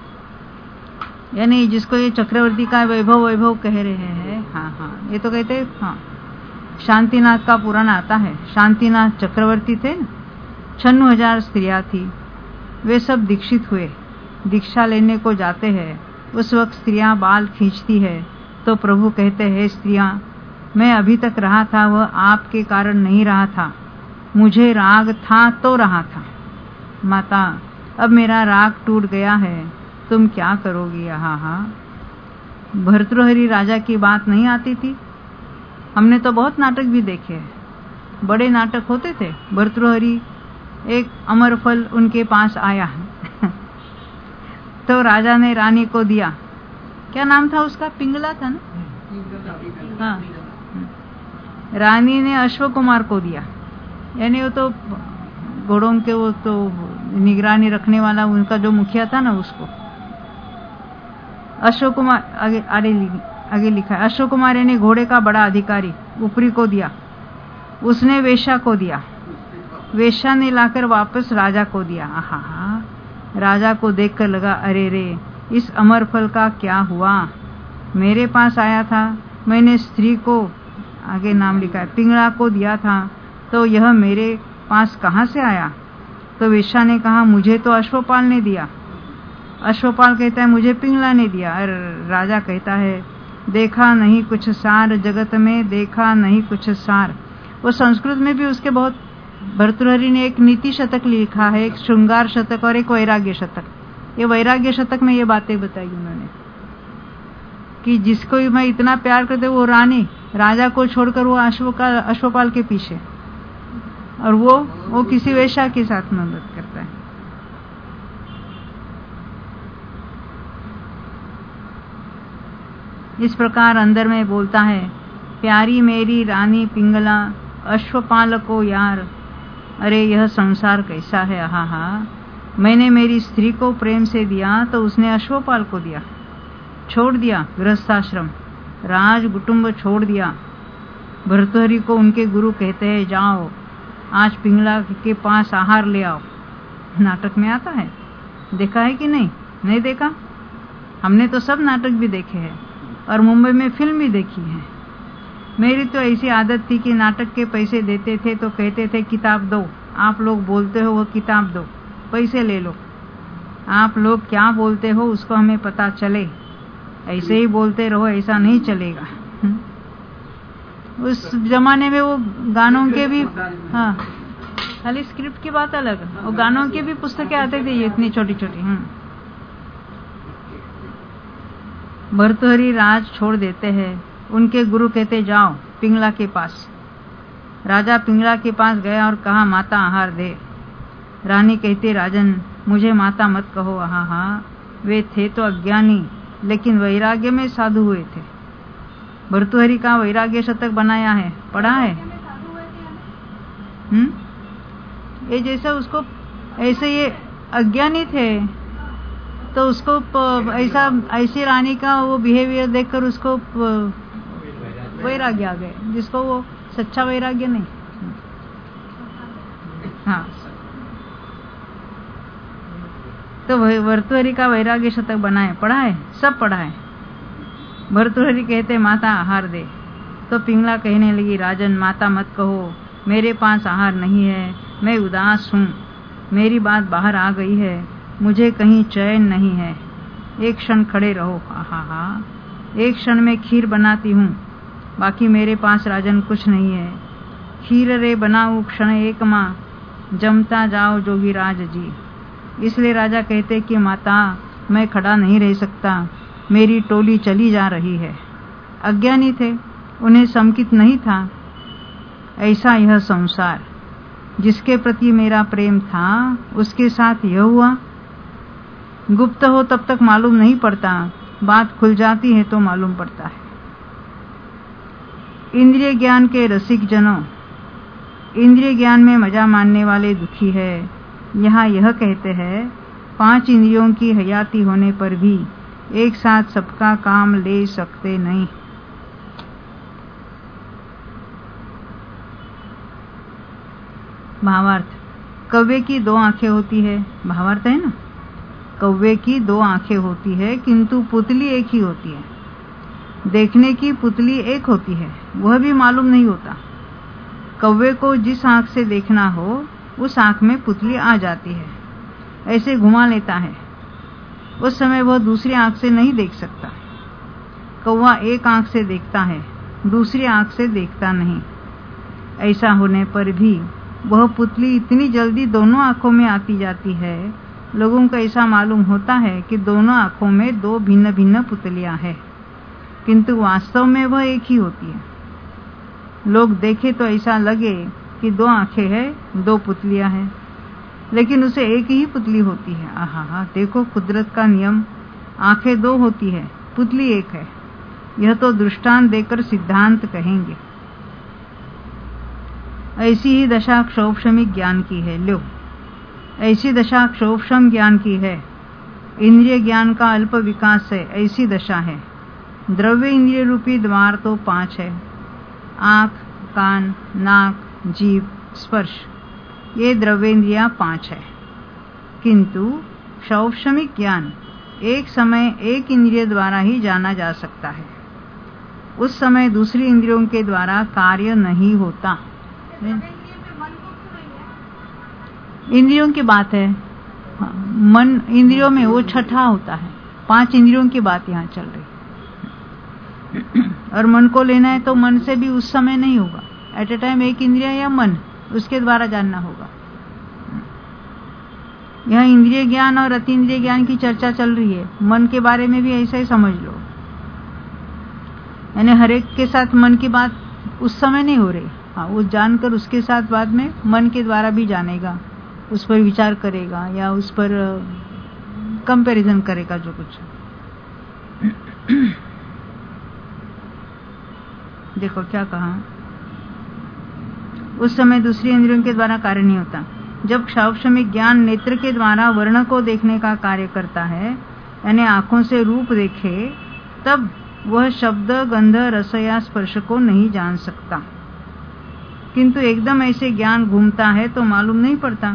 यानी जिसको ये चक्रवर्ती का वैभव कह रहे हैं, हाँ, ये तो कहते हैं। हाँ, शांतिनाथ का पुराण आता है। शांतिनाथ चक्रवर्ती थे ना, 96,000 स्त्रियां थी, वे सब दीक्षित हुए, दीक्षा लेने को जाते हैं। उस वक्त स्त्रियां बाल खींचती है तो प्रभु कहते हैं, स्त्रियां, मैं अभी तक रहा था वह आपके कारण नहीं रहा था, मुझे राग था तो रहा था। माता, अब मेरा राग टूट गया है, तुम क्या करोगी? हाँ, भर्तृहरि राजा की बात नहीं आती थी? हमने तो बहुत नाटक भी देखे हैं, बड़े नाटक होते थे। भर्तृहरि, एक अमरफल उनके पास आया तो राजा ने रानी को दिया। क्या नाम था उसका? पिंगला था ना? हाँ, रानी ने अश्व कुमार को दिया। यानी वो तो घोड़ों के वो तो निगरानी रखने वाला उनका जो मुखिया था ना, उसको अश्व कुमार आगे लिखा है। अश्व कुमार यानी घोड़े का बड़ा अधिकारी ऊपरी को दिया। उसने वेश्या को दिया, वेश्या ने लाकर वापस राजा को दिया। आहा, राजा को देखकर लगा, अरे रे, इस अमर फल का क्या हुआ? मेरे पास आया था, मैंने स्त्री को, आगे नाम लिखा है, पिंगला को दिया था, तो यह मेरे पास कहाँ से आया? तो वेश्या ने कहा, मुझे तो अश्वपाल ने दिया। अश्वपाल कहता है, मुझे पिंगला ने दिया। राजा कहता है, देखा नहीं कुछ सार जगत में, देखा नहीं कुछ सार। वो संस्कृत में भी उसके बहुत, भर्तृहरि ने एक नीति शतक लिखा है, एक श्रृंगार शतक और एक वैराग्य शतक। ये वैराग्य शतक में ये बातें बताई उन्होंने कि जिसको मैं इतना प्यार करते, वो रानी राजा को छोड़कर वो अश्वपाल के पीछे, और वो किसी वेश्या के साथ मदद करता है। इस प्रकार अंदर में बोलता है, प्यारी मेरी रानी पिंगला, अश्वपाल को यार, अरे यह संसार कैसा है। हाँ, मैंने मेरी स्त्री को प्रेम से दिया तो उसने अश्वपाल को दिया, छोड़ दिया गृहस्थाश्रम, राज कुटुंब छोड़ दिया। भर्तृहरि को उनके गुरु कहते हैं, जाओ आज पिंगला के पास आहार ले आओ। नाटक में आता है, देखा है कि नहीं देखा? हमने तो सब नाटक भी देखे हैं और मुंबई में फिल्म भी देखी है। मेरी तो ऐसी आदत थी कि नाटक के पैसे देते थे तो कहते थे, किताब दो, आप लोग बोलते हो वो किताब दो, पैसे ले लो, आप लोग क्या बोलते हो उसको हमें पता चले, ऐसे ही बोलते रहो, ऐसा नहीं चलेगा। उस जमाने में वो गानों के भी, हाँ, खाली स्क्रिप्ट की बात अलग, वो गानों की भी पुस्तकें आते थे, ये इतनी छोटी छोटी। भर्तृहरि राज छोड़ देते हैं, उनके गुरु कहते, जाओ पिंगला के पास। राजा पिंगला के पास गया और कहा, माता आहार दे। रानी कहती, राजन मुझे माता मत कहो। हाँ, वे थे तो अज्ञानी, लेकिन वैराग्य में साधु हुए थे। भर्तृहरि का वैराग्य शतक बनाया है, पढ़ा है? ये जैसा उसको ऐसे ये अज्ञानी थे तो उसको ऐसा ऐसी रानी का वो बिहेवियर देखकर उसको वैराग्य आ गए, जिसको वो सच्चा वैराग्य नहीं। हाँ, तो भर्तृहरि का वैराग्य शतक बनाए, पढ़ा है, सब पढ़ा है। भर्तृहरि कहते माता आहार दे, तो पिंगला कहने लगी राजन माता मत कहो, मेरे पास आहार नहीं है, मैं उदास हूँ, मेरी बात बाहर आ गई है, मुझे कहीं चैन नहीं है, एक क्षण खड़े रहो। हा, एक क्षण में खीर बनाती हूँ, बाकी मेरे पास राजन कुछ नहीं है, खीर रे बनाऊं क्षण एक माँ, जमता जाओ जोगीराज जी। इसलिए राजा कहते कि माता मैं खड़ा नहीं रह सकता, मेरी टोली चली जा रही है। अज्ञानी थे, उन्हें समकित नहीं था। ऐसा यह संसार, जिसके प्रति मेरा प्रेम था उसके साथ यह हुआ। गुप्त हो तब तक मालूम नहीं पड़ता, बात खुल जाती है तो मालूम पड़ता है। इंद्रिय ज्ञान के रसिक जनों, इंद्रिय ज्ञान में मजा मानने वाले दुखी है। यहाँ यह कहते हैं 5 इंद्रियों की हयाती होने पर भी एक साथ सबका काम ले सकते नहीं। भावार्थ, कौवे की 2 आंखें होती है, भावार्थ है ना, कौवे की 2 आंखें होती है किंतु पुतली एक ही होती है। देखने की पुतली एक होती है, वह भी मालूम नहीं होता। कौवे को जिस आंख से देखना हो उस आंख में पुतली आ जाती है, ऐसे घुमा लेता है, उस समय वह दूसरी आंख से नहीं देख सकता। कौवा एक आंख से देखता है, दूसरी आंख से देखता नहीं। ऐसा होने पर भी वह पुतली इतनी जल्दी दोनों आंखों में आती जाती है, लोगों को ऐसा मालूम होता है कि दोनों आंखों में 2 भिन्न भिन्न पुतलियां हैं, किंतु वास्तव में वह एक ही होती है। लोग देखे तो ऐसा लगे कि 2 आंखें हैं, 2 पुतलियां हैं, लेकिन उसे एक ही पुतली होती है। आहा, देखो कुदरत का नियम, आंखें 2 होती है, पुतली एक है। यह तो दृष्टांत देकर सिद्धांत कहेंगे। ऐसी ही दशा क्षोभशमिक ज्ञान की है। लो, ऐसी दशा क्षोभशम ज्ञान की है। इंद्रिय ज्ञान का अल्प विकास है, ऐसी दशा है। द्रव्य इंद्रिय रूपी द्वार तो 5 है, आंख, कान, नाक, जीभ, स्पर्श, ये द्रव्येंद्रियां 5 है। किंतु क्षौभशमिक ज्ञान एक समय एक इंद्रिय द्वारा ही जाना जा सकता है, उस समय दूसरी इंद्रियों के द्वारा कार्य नहीं होता। इंद्रियों की बात है, मन इंद्रियों में वो छठा होता है, 5 इंद्रियों की बात यहाँ चल रही। और मन को लेना है तो मन से भी उस समय नहीं होगा, एट ए टाइम एक इंद्रिय या मन, उसके द्वारा जानना होगा। यह इंद्रिय ज्ञान और अतीन्द्रिय ज्ञान की चर्चा चल रही है, मन के बारे में भी ऐसा ही समझ लो। यानी हर एक के साथ मन की बात उस समय नहीं हो रही। हाँ, वो जानकर उसके साथ बाद में मन के द्वारा भी जानेगा, उस पर विचार करेगा या उस पर कंपैरिजन करेगा जो कुछ। देखो क्या कहा, उस समय दूसरी इंद्रियों के द्वारा कार्य नहीं होता। जब क्षौभशमिक ज्ञान नेत्र के द्वारा वर्ण को देखने का कार्य करता है, यानी आंखों से रूप देखे, तब वह शब्द, गंध, रस या स्पर्श को नहीं जान सकता। किंतु एकदम ऐसे ज्ञान घूमता है तो मालूम नहीं पड़ता।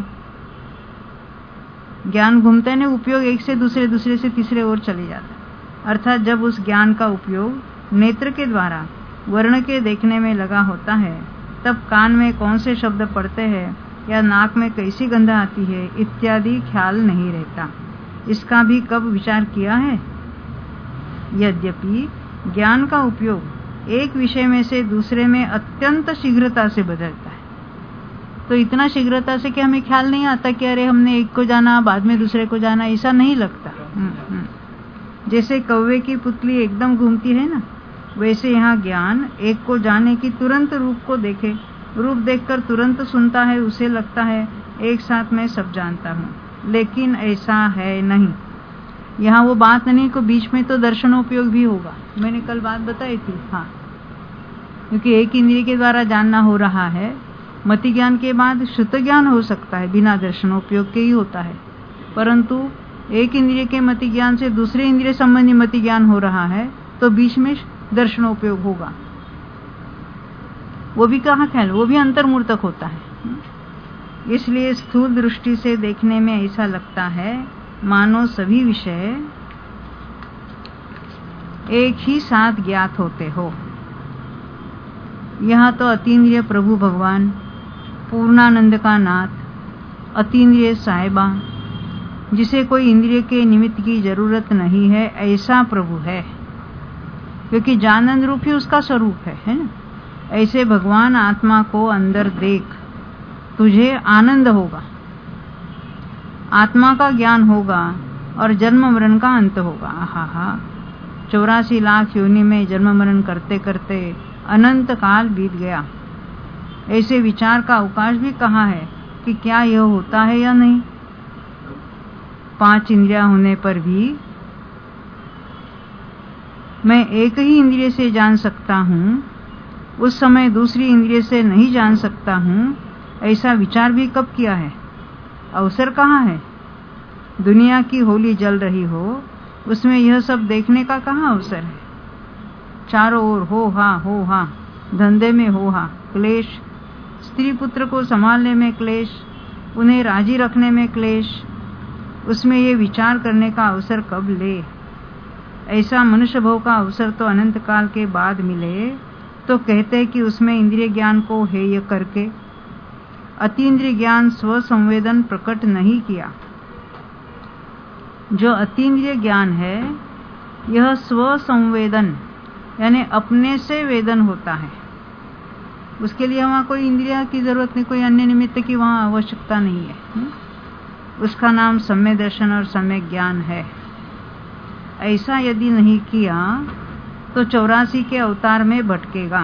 ज्ञान घूमता है, उपयोग एक से दूसरे, दूसरे से तीसरे ओर चले जाता है। अर्थात जब उस ज्ञान का उपयोग नेत्र के द्वारा वर्ण के देखने में लगा होता है, तब कान में कौन से शब्द पड़ते हैं या नाक में कैसी गंध आती है इत्यादि ख्याल नहीं रहता। इसका भी कब विचार किया है? यद्यपि ज्ञान का उपयोग एक विषय में से दूसरे में अत्यंत शीघ्रता से बदलता है, तो इतना शीघ्रता से कि हमें ख्याल नहीं आता कि अरे हमने एक को जाना बाद में दूसरे को जाना, ऐसा नहीं लगता। जैसे कौवे की पुतली एकदम घूमती है ना, वैसे यहाँ ज्ञान एक को जाने की तुरंत रूप को देखे, रूप देखकर तुरंत सुनता है, उसे लगता है एक साथ मैं सब जानता हूँ, लेकिन ऐसा है नहीं। यहाँ वो बात नहीं को बीच में तो दर्शनोपयोग भी होगा, मैंने कल बात बताई थी। हाँ, क्योंकि एक इंद्रिय के द्वारा जानना हो रहा है, मति ज्ञान के बाद श्रुत ज्ञान हो सकता है, बिना दर्शनोपयोग के ही होता है, परंतु एक इंद्रिय के मति ज्ञान से दूसरे इंद्रिय संबंधी मति ज्ञान हो रहा है तो बीच में दर्शनोपयोग होगा। वो भी कहाँ ख्याल, वो भी अंतर्मूर्तक होता है। इसलिए स्थूल दृष्टि से देखने में ऐसा लगता है मानो सभी विषय एक ही साथ ज्ञात होते हो। यहाँ तो अतीन्द्रिय प्रभु भगवान, पूर्णानंद का नाथ, अतीन्द्रिय साहिबा, जिसे कोई इंद्रिय के निमित्त की जरूरत नहीं है, ऐसा प्रभु है, क्योंकि जानंद रूप ही उसका स्वरूप है ना। ऐसे भगवान आत्मा को अंदर देख, तुझे आनंद होगा, आत्मा का ज्ञान होगा और जन्म मरण का अंत होगा। आहा, 84 लाख योनि में जन्म मरण करते करते अनंत काल बीत गया। ऐसे विचार का अवकाश भी कहाँ है कि क्या यह होता है या नहीं। 5 इंद्रियां होने पर भी मैं एक ही इंद्रिय से जान सकता हूँ, उस समय दूसरी इंद्रिय से नहीं जान सकता हूँ, ऐसा विचार भी कब किया है। अवसर कहाँ है। दुनिया की होली जल रही हो, उसमें यह सब देखने का कहाँ अवसर है। चारों ओर हो हा, धंधे में हो हा, क्लेश, स्त्री पुत्र को संभालने में क्लेश, उन्हें राजी रखने में क्लेश, उसमें ये विचार करने का अवसर कब ले। ऐसा मनुष्य भव का अवसर तो अनंत काल के बाद मिले तो कहते कि उसमें इंद्रिय ज्ञान को हेय करके अतीन्द्रिय ज्ञान स्व संवेदन प्रकट नहीं किया। जो अतीन्द्रिय ज्ञान है यह स्व संवेदन यानी अपने से वेदन होता है। उसके लिए वहाँ कोई इंद्रिया की जरूरत नहीं, कोई अन्य निमित्त की वहाँ आवश्यकता नहीं है। उसका नाम सम्यक दर्शन और सम्यक ज्ञान है। ऐसा यदि नहीं किया तो 84 के अवतार में भटकेगा।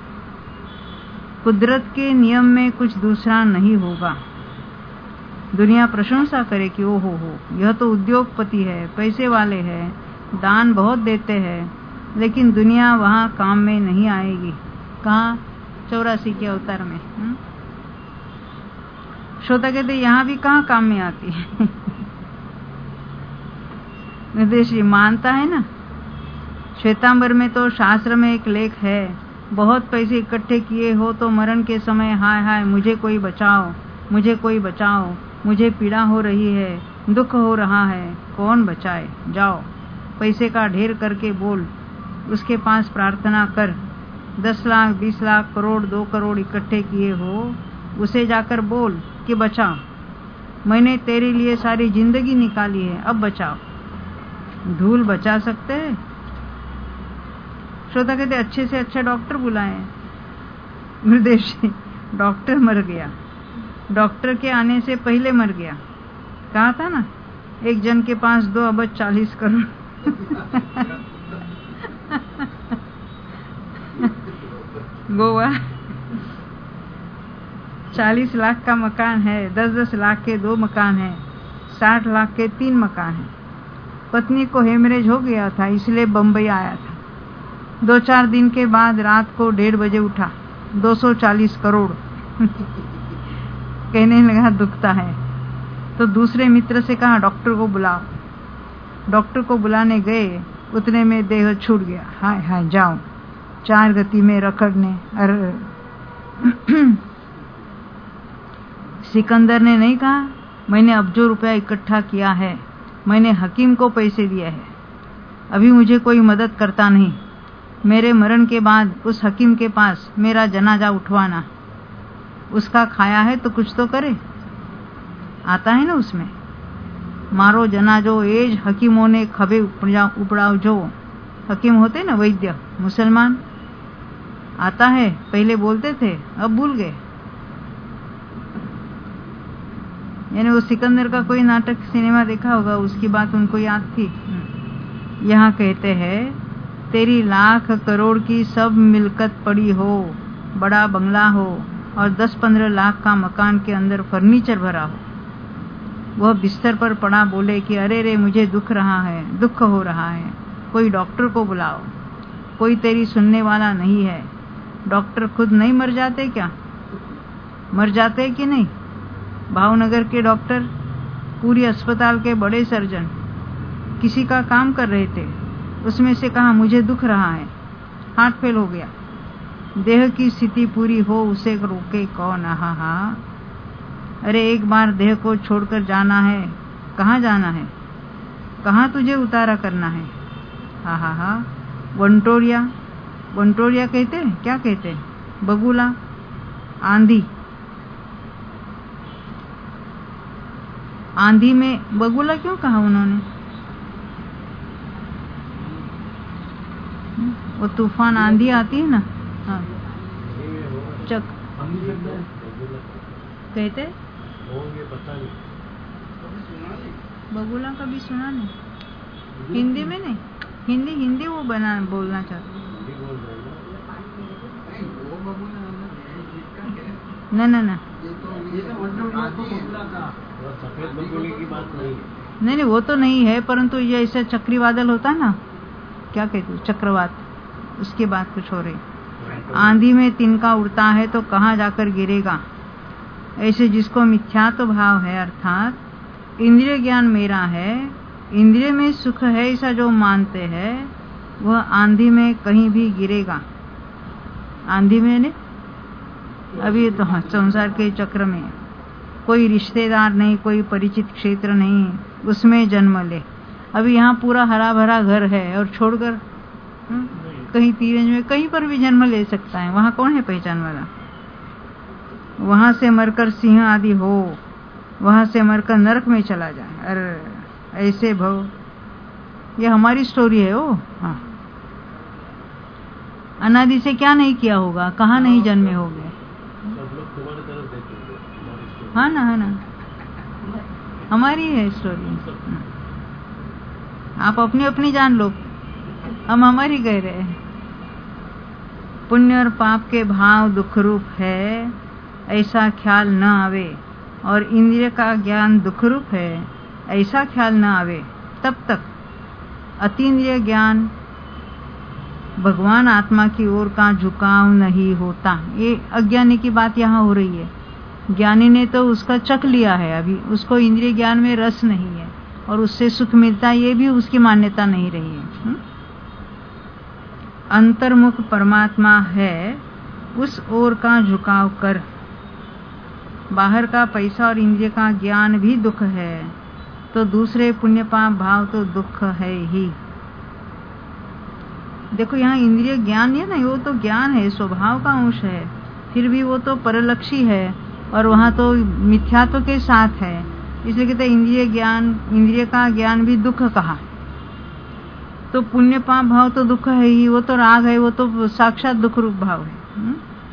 कुदरत के नियम में कुछ दूसरा नहीं होगा। दुनिया प्रशंसा करे कि ओ हो, यह तो उद्योगपति है, पैसे वाले हैं, दान बहुत देते हैं, लेकिन दुनिया वहाँ काम में नहीं आएगी। कहाँ? 84 के अवतार में। श्रोता कहते यहाँ भी कहाँ काम में आती है। निर्देश जी मानता है ना। श्वेतांबर में तो शास्त्र में एक लेख है, बहुत पैसे इकट्ठे किए हो तो मरण के समय हाय हाय मुझे कोई बचाओ, मुझे कोई बचाओ, मुझे पीड़ा हो रही है, दुख हो रहा है, कौन बचाए। जाओ पैसे का ढेर करके बोल, उसके पास प्रार्थना कर। 10 लाख 20 लाख करोड़ 2 करोड़ इकट्ठे किए हो, उसे जाकर बोल कि बचाओ, मैंने तेरे लिए सारी जिंदगी निकाली है, अब बचाओ। धूल बचा सकते हैं। श्रोता कहते अच्छे से अच्छा डॉक्टर बुलाए। निर्देश डॉक्टर मर गया, डॉक्टर के आने से पहले मर गया। कहा था ना एक जन के पास 2 अरब 40 करोड़। गोवा 40 लाख का मकान है, 10-10 लाख के 2 मकान हैं, 60 लाख के 3 मकान हैं। पत्नी को हेमरेज हो गया था, इसलिए बम्बई आया था। 2-4 दिन के बाद रात को 1:30 बजे उठा, 240 करोड़। कहने लगा दुखता है, तो दूसरे मित्र से कहा डॉक्टर को बुलाओ। डॉक्टर को बुलाने गए, उतने में देह छूट गया। हाय हाय जाओ 4 गति में रखड़ने। सिकंदर ने नहीं कहा मैंने अब्जों रुपया इकट्ठा किया है, मैंने हकीम को पैसे दिए हैं, अभी मुझे कोई मदद करता नहीं, मेरे मरण के बाद उस हकीम के पास मेरा जनाजा उठवाना, उसका खाया है तो कुछ तो करे। आता है ना उसमें, मारो जनाजो एज हकीमों ने खबे उपड़ाओ। जो हकीम होते ना वैद्य मुसलमान, आता है, पहले बोलते थे अब भूल गए। यानी वो सिकंदर का कोई नाटक सिनेमा देखा होगा, उसकी बात उनको याद थी। यहाँ कहते हैं तेरी लाख करोड़ की सब मिल्कत पड़ी हो, बड़ा बंगला हो और 10-15 लाख का मकान के अंदर फर्नीचर भरा हो, वह बिस्तर पर पड़ा बोले कि अरे रे मुझे दुख हो रहा है, कोई डॉक्टर को बुलाओ। कोई तेरी सुनने वाला नहीं है। डॉक्टर खुद नहीं मर जाते क्या? मर जाते हैं कि नहीं? भावनगर के डॉक्टर, पूरी अस्पताल के बड़े सर्जन किसी का काम कर रहे थे, उसमें से कहा मुझे दुख रहा है, हार्ट फेल हो गया। देह की स्थिति पूरी हो उसे रोके कौन? हा। अरे एक बार देह को छोड़कर जाना है, कहाँ जाना है? कहाँ तुझे उतारा करना है? हा। वंटोरिया कहते हैं, क्या कहते हैं? बगुला, आंधी में बगुला क्यों कहा उन्होंने? वो तूफान आंधी आती है ना, हाँ, चक कहते बगुला कभी सुना नहीं? हिंदी में नहीं, हिंदी वो बोलना चाहते ना। सफेद बगुले की बात नहीं, वो तो नहीं है, परंतु ये ऐसा चक्री बादल होता है ना, क्या कहते हैं, चक्रवात, उसकी बात कुछ हो रही। आंधी में तिनका उड़ता है तो कहाँ जाकर गिरेगा? ऐसे जिसको मिथ्यात्व भाव है, अर्थात इंद्रिय ज्ञान मेरा है, इंद्रिय में सुख है, ऐसा जो मानते हैं वह आंधी में कहीं भी गिरेगा। आंधी में ने अभी तो हाँ, संसार के चक्र में कोई रिश्तेदार नहीं, कोई परिचित क्षेत्र नहीं, उसमें जन्म ले। अभी यहाँ पूरा हरा भरा घर है और छोड़कर कहीं तीरंज में कहीं पर भी जन्म ले सकता है, वहाँ कौन है पहचान वाला? वहां से मरकर सिंह आदि हो, वहां से मरकर नरक में चला जाए। अरे ऐसे भव, ये हमारी स्टोरी है। वो हाँ, अनादि से क्या नहीं किया होगा, कहाँ नहीं जन्मे होंगे। हाँ ना, हमारी है स्टोरी। आप अपनी अपनी जान लो, हम हमारी कह रहे हैं। पुण्य और पाप के भाव दुख रूप है, ऐसा ख्याल न आवे, और इंद्रिय का ज्ञान दुख रूप है, ऐसा ख्याल न आवे, तब तक अतीन्द्रिय ज्ञान भगवान आत्मा की ओर का झुकाव नहीं होता। ये अज्ञानी की बात यहाँ हो रही है। ज्ञानी ने तो उसका चख लिया है, अभी उसको इंद्रिय ज्ञान में रस नहीं है और उससे सुख मिलता है, ये भी उसकी मान्यता नहीं रही है। अंतर्मुख परमात्मा है, उस ओर का झुकाव कर। बाहर का पैसा और इंद्रिय का ज्ञान भी दुख है, तो दूसरे पुण्य पाप भाव तो दुख है ही। देखो यहाँ इंद्रिय ज्ञान है ना, वो तो ज्ञान है, स्वभाव का अंश है, फिर भी वो तो परलक्षी है और वहाँ तो मिथ्यात्व के साथ है, इसलिए कहते इंद्रिय का ज्ञान भी दुख कहा। तो पुण्य पाप भाव तो दुख है ही, वो तो राग है, वो तो साक्षात दुख रूप भाव है।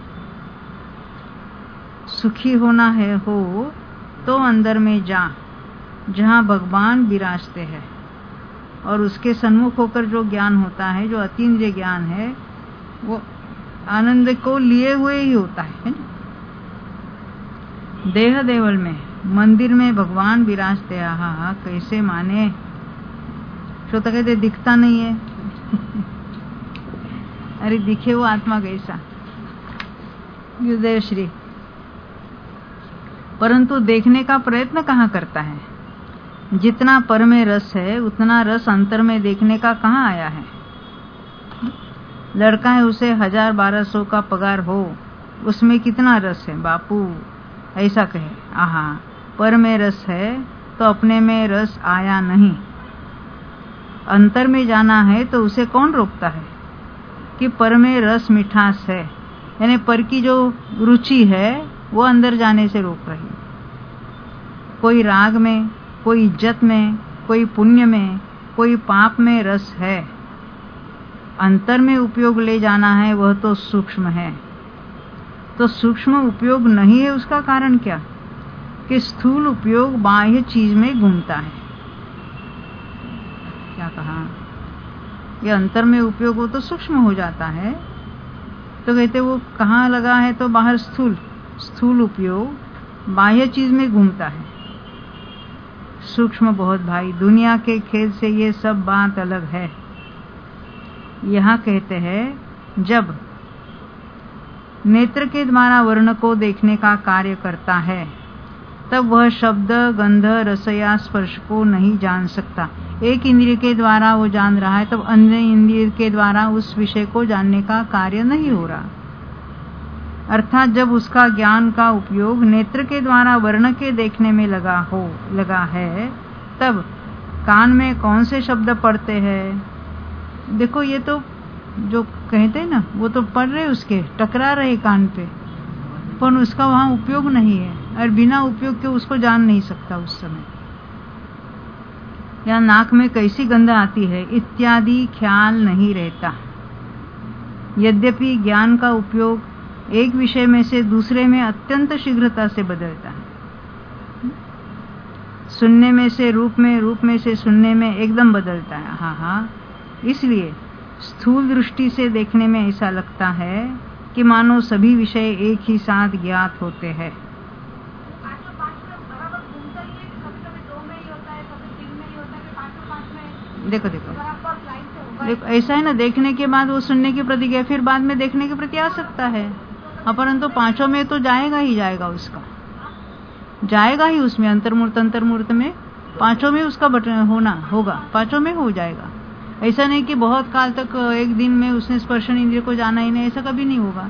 सुखी होना है हो तो अंदर में जा, जहाँ भगवान विराजते हैं, और उसके सन्मुख होकर जो ज्ञान होता है, जो अतीन्द्रिय ज्ञान है, वो आनंद को लिए हुए ही होता है ना? देह देवल में, मंदिर में भगवान विराजते। आहा, कैसे माने? श्रोता कहते दिखता नहीं है। अरे दिखे वो आत्मा कैसा, गुरुदेव श्री, परंतु देखने का प्रयत्न कहाँ करता है? जितना पर में रस है, उतना रस अंतर में देखने का कहाँ आया है? लड़का है, उसे 1000-1200 का पगार हो, उसमें कितना रस है बापू? ऐसा कहे। आहा, पर में रस है तो अपने में रस आया नहीं। अंतर में जाना है तो उसे कौन रोकता है कि पर में रस मिठास है? यानी पर की जो रुचि है वो अंदर जाने से रोक रही। कोई राग में, कोई इज्जत में, कोई पुण्य में, कोई पाप में रस है, अंतर में उपयोग ले जाना है, वह तो सूक्ष्म है। तो सूक्ष्म उपयोग नहीं है, उसका कारण क्या? कि स्थूल उपयोग बाह्य चीज में घूमता है। क्या कहा? ये अंतर में उपयोग हो तो सूक्ष्म हो जाता है, तो कहते वो कहाँ लगा है? तो बाहर स्थूल उपयोग बाह्य चीज में घूमता है। सूक्ष्म बहुत भाई, दुनिया के खेल से ये सब बात अलग है। यहाँ कहते हैं जब नेत्र के द्वारा वर्ण को देखने का कार्य करता है, तब वह शब्द, गंध, रस या स्पर्श को नहीं जान सकता। एक इंद्रिय के द्वारा वो जान रहा है, तब अन्य इंद्रिय के द्वारा उस विषय को जानने का कार्य नहीं हो रहा। अर्थात जब उसका ज्ञान का उपयोग नेत्र के द्वारा वर्ण के देखने में लगा है, तब कान में कौन से शब्द पढ़ते हैं? देखो, ये तो जो कहते हैं ना, वो तो पढ़ रहे, उसके टकरा रहे कान पे, पर उसका वहां उपयोग नहीं है, और बिना उपयोग के उसको जान नहीं सकता उस समय। या नाक में कैसी गंध आती है इत्यादि ख्याल नहीं रहता। यद्यपि ज्ञान का उपयोग एक विषय में से दूसरे में अत्यंत शीघ्रता से बदलता है। सुनने में से रूप में, रूप में से सुनने में एकदम बदलता है। हाँ, इसलिए स्थूल दृष्टि से देखने में ऐसा लगता है कि मानो सभी विषय एक ही साथ ज्ञात होते हैं। देखो ऐसा है ना, देखने के बाद वो सुनने के प्रति गया, फिर बाद में देखने के प्रति आ सकता है, परंतु पांचों में तो जाएगा ही जाएगा, उसका जाएगा ही, उसमें अंतर्मूर्त में पांचों में उसका होना होगा, पांचों में हो जाएगा। ऐसा नहीं कि बहुत काल तक एक दिन में उसने स्पर्शन इंद्रिय को जाना ही नहीं, ऐसा कभी नहीं होगा।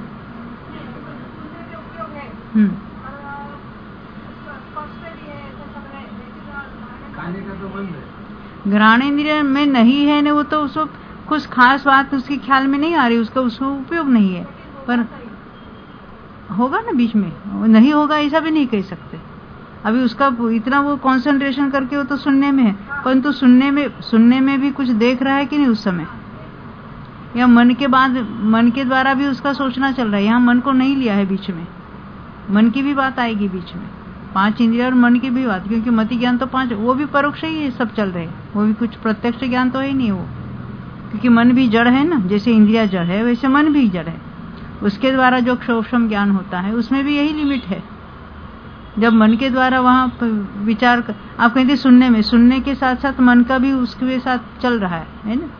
घ्राण इंद्रिय में नहीं है ना, वो तो उसको कुछ खास बात उसके ख्याल में नहीं आ रही, उसका उपयोग नहीं है, पर होगा ना बीच में, नहीं होगा ऐसा भी नहीं कह सकते। अभी उसका इतना वो कंसंट्रेशन करके वो तो सुनने में है, परंतु सुनने में भी कुछ देख रहा है कि नहीं उस समय, या मन के द्वारा भी उसका सोचना चल रहा है। यहाँ मन को नहीं लिया है बीच में, मन की भी बात आएगी बीच में, पांच इंद्रिय और मन की भी बात, क्योंकि मति ज्ञान तो पांच, वो भी परोक्ष ही सब चल रहे, वो भी कुछ प्रत्यक्ष ज्ञान तो है नहीं वो, क्योंकि मन भी जड़ है ना, जैसे इंद्रिया जड़ है वैसे मन भी जड़ है। उसके द्वारा जो सूक्ष्म ज्ञान होता है उसमें भी यही लिमिट है। जब मन के द्वारा वहां विचार आप कहते सुनने के साथ साथ मन का भी उसके साथ चल रहा है ना।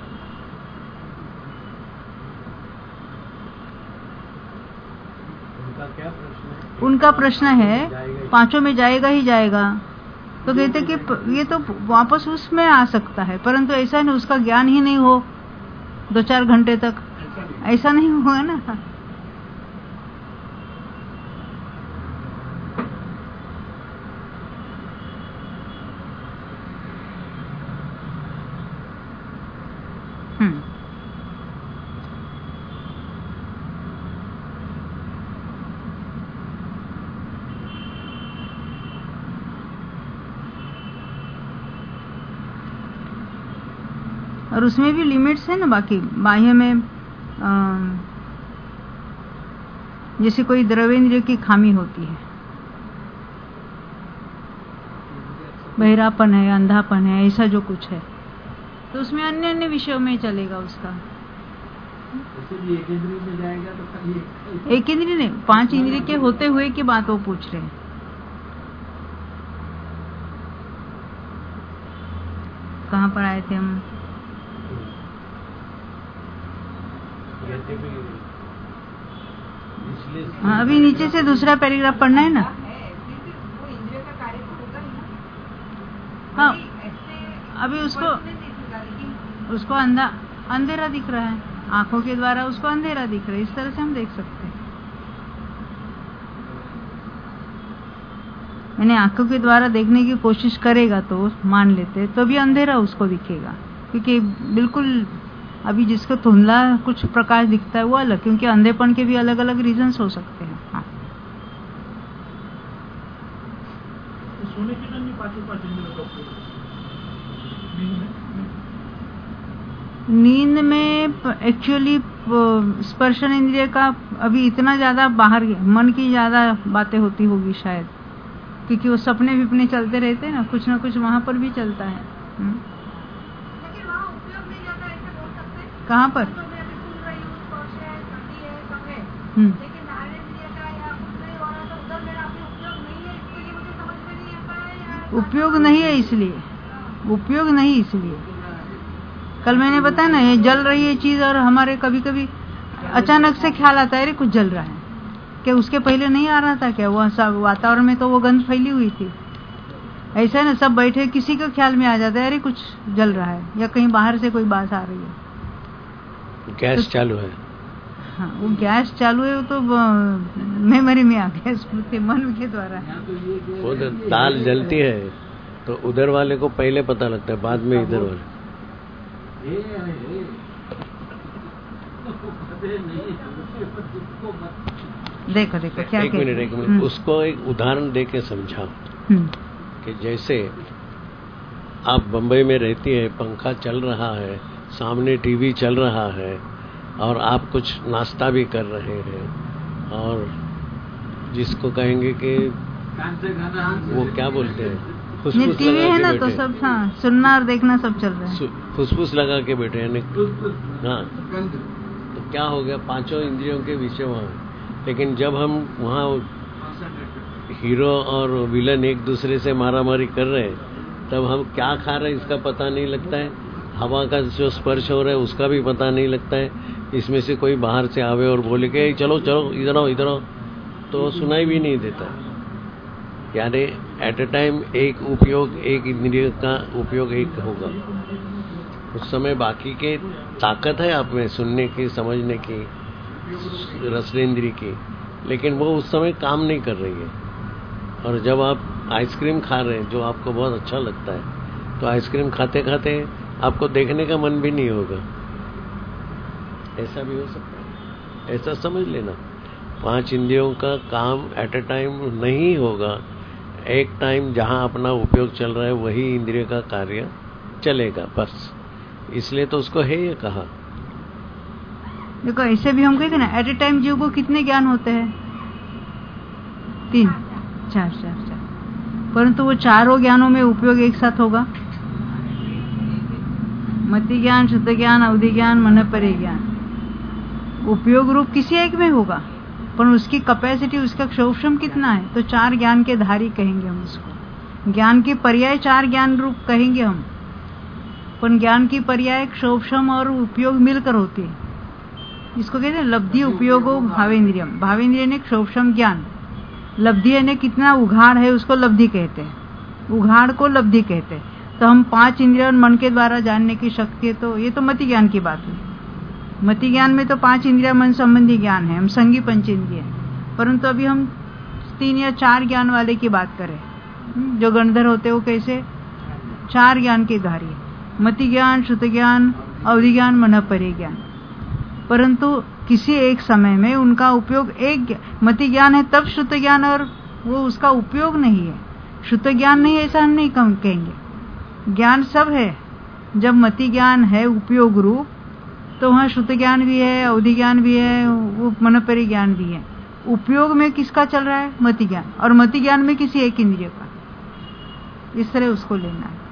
उनका प्रश्न है पांचों में जाएगा ही जाएगा, तो कहते कि ये तो वापस उसमें आ सकता है, परंतु ऐसा नहीं उसका ज्ञान ही नहीं हो 2-4 घंटे तक, ऐसा नहीं होगा ना। और उसमें भी लिमिट्स है ना, बाकी बाह्य में जैसे कोई द्रव्येंद्रिय की खामी होती है, बहरापन है, अंधापन है, ऐसा जो कुछ है, तो उसमें अन्य विषयों में चलेगा उसका। एक इंद्रिय में जाएगा तो एक इंद्रिय नहीं, 5 इंद्रिय के होते हुए की बात वो पूछ रहे हैं। कहाँ पर आए थे हम? हाँ, अभी नीचे से दूसरा पैराग्राफ पढ़ना है ना। हाँ, अभी उसको अंधेरा दिख रहा है, आंखों के द्वारा उसको अंधेरा दिख रहा है, इस तरह से हम देख सकते हैं। यानी आंखों के द्वारा देखने की कोशिश करेगा तो मान लेते, तो भी अंधेरा उसको दिखेगा, क्योंकि बिल्कुल अभी जिसको धुंधला कुछ प्रकाश दिखता है वो अलग, क्योंकि अंधेपन के भी अलग अलग रीजंस हो सकते हैं। हाँ, सोने की नींद में एक्चुअली स्पर्शन इंद्रिय का अभी इतना ज्यादा बाहर, मन की ज्यादा बातें होती होगी शायद, क्योंकि वो सपने विपने चलते रहते हैं ना, कुछ ना कुछ वहां पर भी चलता है। कहाँ पर? उपयोग नहीं है, इसलिए कल मैंने बताया ना, ये जल रही है चीज, और हमारे कभी कभी अचानक से ख्याल आता है अरे कुछ जल रहा है, क्या उसके पहले नहीं आ रहा था क्या? वो सब वातावरण में तो वो गंध फैली हुई थी। ऐसा है ना, सब बैठे किसी को ख्याल में आ जाता है अरे कुछ जल रहा है, या कहीं बाहर से कोई बात आ रही है, गैस चालू है। हाँ, वो गैस चालू है, वो तो मेमोरी में आ गया, स्मृति मन के द्वारा। वो दाल जलती है तो उधर वाले को पहले पता लगता है, बाद में इधर वाले। देखो देखो क्या एक मिनट उसको एक उदाहरण दे के समझाओ कि जैसे आप बंबई में रहती है, पंखा चल रहा है, सामने टीवी चल रहा है और आप कुछ नाश्ता भी कर रहे हैं, और जिसको कहेंगे कि वो क्या बोलते हैं, फुसफुस टीवी लगा है के ना, बैठे, तो सब हाँ, सुनना और देखना सब चल रहा है, फुसफुस लगा के बैठे हैं। हाँ, तो क्या हो गया, पांचों इंद्रियों के विषय वहाँ। लेकिन जब हम वहाँ हीरो और विलन एक दूसरे से मारामारी कर रहे हैं, तब हम क्या खा रहे हैं इसका पता नहीं लगता है, हवा का जो स्पर्श हो रहा है उसका भी पता नहीं लगता है। इसमें से कोई बाहर से आवे और बोले कि चलो चलो इधर आओ, तो सुनाई भी नहीं देता। यानी एट ए टाइम एक उपयोग, एक इंद्रिय का उपयोग एक होगा। उस समय बाकी के ताकत है आप में, सुनने की, समझने की, रसनेंद्रिय की, लेकिन वो उस समय काम नहीं कर रही है। और जब आप आइसक्रीम खा रहे हैं जो आपको बहुत अच्छा लगता है, तो आइसक्रीम खाते खाते आपको देखने का मन भी नहीं होगा। ऐसा भी हो सकता है, ऐसा समझ लेना। 5 इंद्रियों का काम एट ए टाइम नहीं होगा। एक टाइम जहां अपना उपयोग चल रहा है वही इंद्रिय का कार्य चलेगा, बस। इसलिए तो उसको है ये कहा। देखो ऐसे भी हम कहते ना, एट ए टाइम जीव को कितने ज्ञान होते हैं? 3 4 परंतु वो चारों ज्ञानों में उपयोग एक साथ होगा। मति ज्ञान, शुद्ध ज्ञान, अवधि ज्ञान, मन परे ज्ञान, उपयोग रूप किसी एक में होगा, पर उसकी कैपेसिटी, उसका क्षोभम कितना है? तो 4 ज्ञान के धारी कहेंगे हम उसको। ज्ञान के पर्याय 4 ज्ञान रूप कहेंगे हम, पर ज्ञान की पर्याय क्षोभम और उपयोग मिलकर होती है। इसको कहते हैं लब्धि उपयोगो भावेंद्रियम। भावेंद्रिय ने क्षोभम ज्ञान, लब्धि ने कितना उघाड़ है उसको लब्धि कहते हैं, उघाड़ को लब्धि कहते हैं। तो हम 5 इंद्रिय और मन के द्वारा जानने की शक्ति है, तो ये तो मति ज्ञान की बात हुई। मति ज्ञान में तो 5 इंद्रिय मन संबंधी ज्ञान है, हम संगी पंचेंद्रिय। परंतु अभी हम 3 या 4 ज्ञान वाले की बात करें, जो गणधर होते वो कैसे 4 ज्ञान के धारी है, मति ज्ञान, शुद्ध ज्ञान, अवधि ज्ञान, मन परे ज्ञान। परंतु किसी एक समय में उनका उपयोग एक मति ज्ञान है तब शुद्ध ज्ञान, और वो उसका उपयोग नहीं है। शुद्ध ज्ञान नहीं, ऐसा हम नहीं कहेंगे। ज्ञान सब है। जब मति ज्ञान है उपयोग रूप, तो वहाँ शुद्ध ज्ञान भी है, अवधि ज्ञान भी है, वो मन परि ज्ञान भी है। उपयोग में किसका चल रहा है? मति ज्ञान, और मति ज्ञान में किसी एक इंद्रिय का। इस तरह उसको लेना है।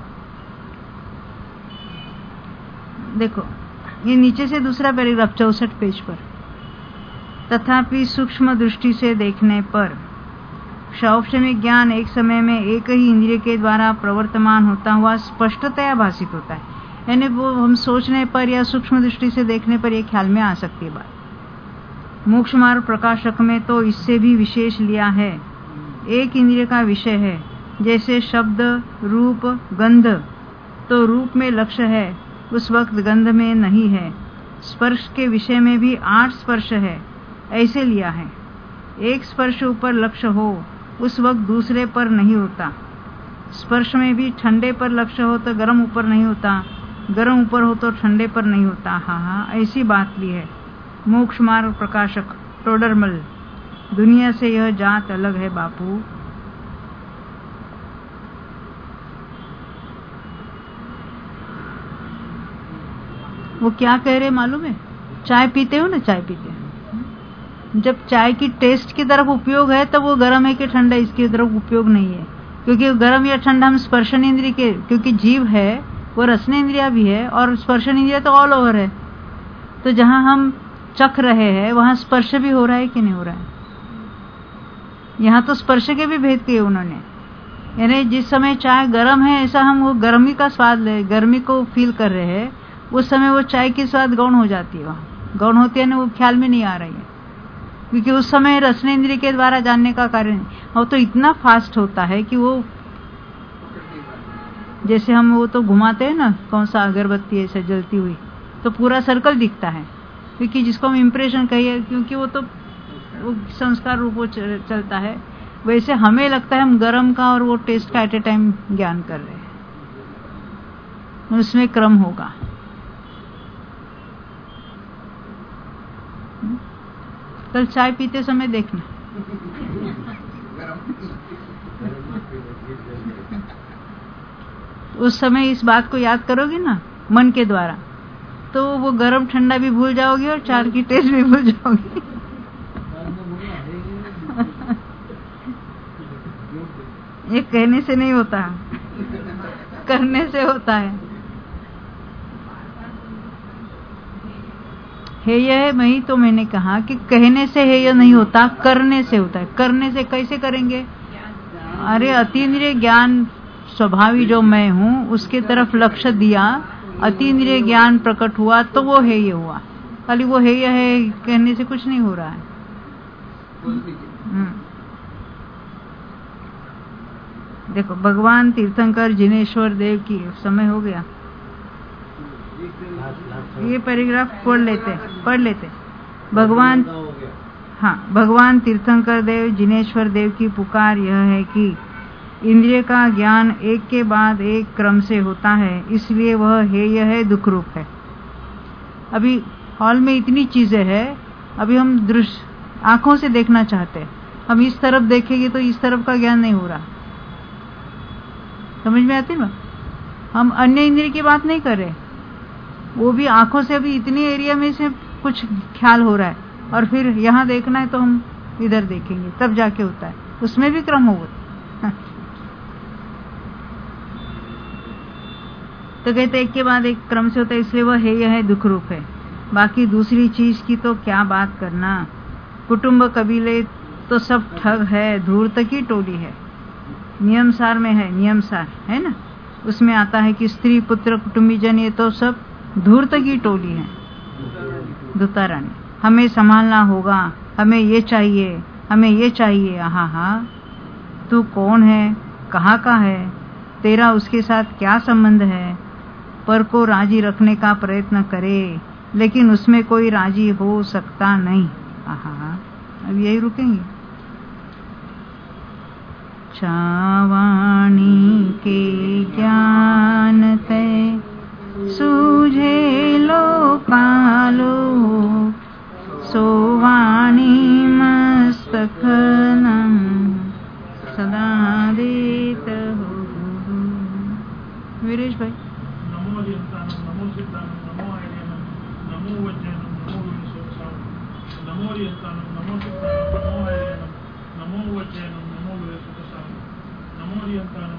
देखो ये नीचे से दूसरा पैराग्राफ 64 पेज पर। तथापि सूक्ष्म दृष्टि से देखने पर क्षौक्षमिक ज्ञान एक समय में एक ही इंद्रिय के द्वारा प्रवर्तमान होता हुआ स्पष्टतया भाषित होता है। यानी वो हम सोचने पर या सूक्ष्म दृष्टि से देखने पर एक ख्याल में आ सकती है बात। मोक्ष मार्ग प्रकाशक में तो इससे भी विशेष लिया है। एक इंद्रिय का विषय है, जैसे शब्द, रूप, गंध, तो रूप में लक्ष्य है, उस वक्त गंध में नहीं है। स्पर्श के विषय में भी 8 स्पर्श है, ऐसे लिया है। एक स्पर्श ऊपर लक्ष्य हो, उस वक्त दूसरे पर नहीं होता। स्पर्श में भी ठंडे पर लक्ष्य हो तो गर्म ऊपर नहीं होता, गर्म ऊपर हो तो ठंडे पर नहीं होता। हाँ, ऐसी बात ली है। मोक्ष मार्ग प्रकाशक टोडरमल। दुनिया से यह जात अलग है बापू। वो क्या कह रहे मालूम है? चाय पीते हो ना, चाय पीते हो, जब चाय की टेस्ट की तरफ उपयोग है तब वो गर्म है कि ठंडा, इसकी तरफ उपयोग नहीं है। क्योंकि गर्म या ठंडा हम स्पर्शन इंद्रिय के, क्योंकि जीव है वो रसने इंद्रिया भी है और स्पर्शन इंद्रिया तो ऑल ओवर है। तो जहां हम चख रहे हैं वहां स्पर्श भी हो रहा है कि नहीं हो रहा है? यहाँ तो स्पर्श के भी भेद किए उन्होंने। यानी जिस समय चाय गर्म है, ऐसा हम वो गर्मी का स्वाद ले, गर्मी को फील कर रहे हैं, उस समय वो चाय की स्वाद गौण हो जाती है वहाँ। गौण होती है ना, वो ख्याल में नहीं आ रही है, क्योंकि उस समय रसने इंद्रिय के द्वारा जानने का कार्य नहीं। और तो इतना फास्ट होता है कि वो जैसे हम वो तो घुमाते हैं ना, कौन सा अगरबत्ती ऐसे जलती हुई, तो पूरा सर्कल दिखता है, क्योंकि जिसको हम इम्प्रेशन कहिए, क्योंकि वो तो वो संस्कार रूप वो चलता है। वैसे हमें लगता है हम गर्म का और वो टेस्ट का एट ए टाइम ज्ञान कर रहे हैं, उसमें क्रम होगा। कल चाय पीते समय देखना उस समय इस बात को याद करोगे ना मन के द्वारा, तो वो गरम ठंडा भी भूल जाओगे और चाय की टेस्ट भी भूल जाओगे। ये कहने से नहीं होता, करने से होता है। हेय है, वही तो मैंने कहा कि कहने से हेय नहीं होता, करने से होता है। करने से कैसे करेंगे? अरे अतीन्द्रिय ज्ञान स्वभावी जो मैं हूँ उसके तरफ लक्ष्य दिया, अतीन्द्रिय ज्ञान प्रकट हुआ, तो वो हेय हुआ। खाली वो हेय है कहने से कुछ नहीं हो रहा है। देखो भगवान तीर्थंकर जिनेश्वर देव की, समय हो गया, ये पैराग्राफ पढ़ लेते। भगवान तीर्थंकर देव जिनेश्वर देव की पुकार यह है कि इंद्रिय का ज्ञान एक के बाद एक क्रम से होता है, इसलिए वह हेय है, दुख रूप है। अभी हॉल में इतनी चीजें हैं, अभी हम दृश्य आंखों से देखना चाहते हैं, हम इस तरफ देखेंगे तो इस तरफ का ज्ञान नहीं हो रहा। समझ में आती ना? हम अन्य इंद्रिय की बात नहीं कर रहे, वो भी आंखों से अभी इतनी एरिया में से कुछ ख्याल हो रहा है, और फिर यहाँ देखना है तो हम इधर देखेंगे, तब जाके होता है, उसमें भी क्रम होगा। तो कहते एक के बाद एक क्रम से होता है, इसलिए वह हेय है, दुख रूप है। बाकी दूसरी चीज की तो क्या बात करना, कुटुंब कबीले तो सब ठग है, धूर्त की टोली है। नियमसार में है, नियमसार है ना, उसमें आता है कि स्त्री पुत्र कुटुंबीजन ये तो सब धूर्त की टोली है, दुतारानी। हमें संभालना होगा, हमें ये चाहिए, हमें ये चाहिए। हाँ, तू कौन है, कहाँ का है, तेरा उसके साथ क्या संबंध है? पर को राजी रखने का प्रयत्न करे, लेकिन उसमें कोई राजी हो सकता नहीं। अब यही रुकेंगे। चावाणी के ज्ञान तय सूझे लोकालो, सोवाणी मस्तक सदा देत हो। वीरेश भाई, नमो रियंतानम, नमो सिद्धानम, नमो आर्यनम, नमो वज्रनम, नमो विनिसोत्साम, नमो रियंतानम, नमो सिद्धानम, नमो आर्यनम, नमो वज्रनम, नमो विनिसोत्साम, नमो रियंतानम,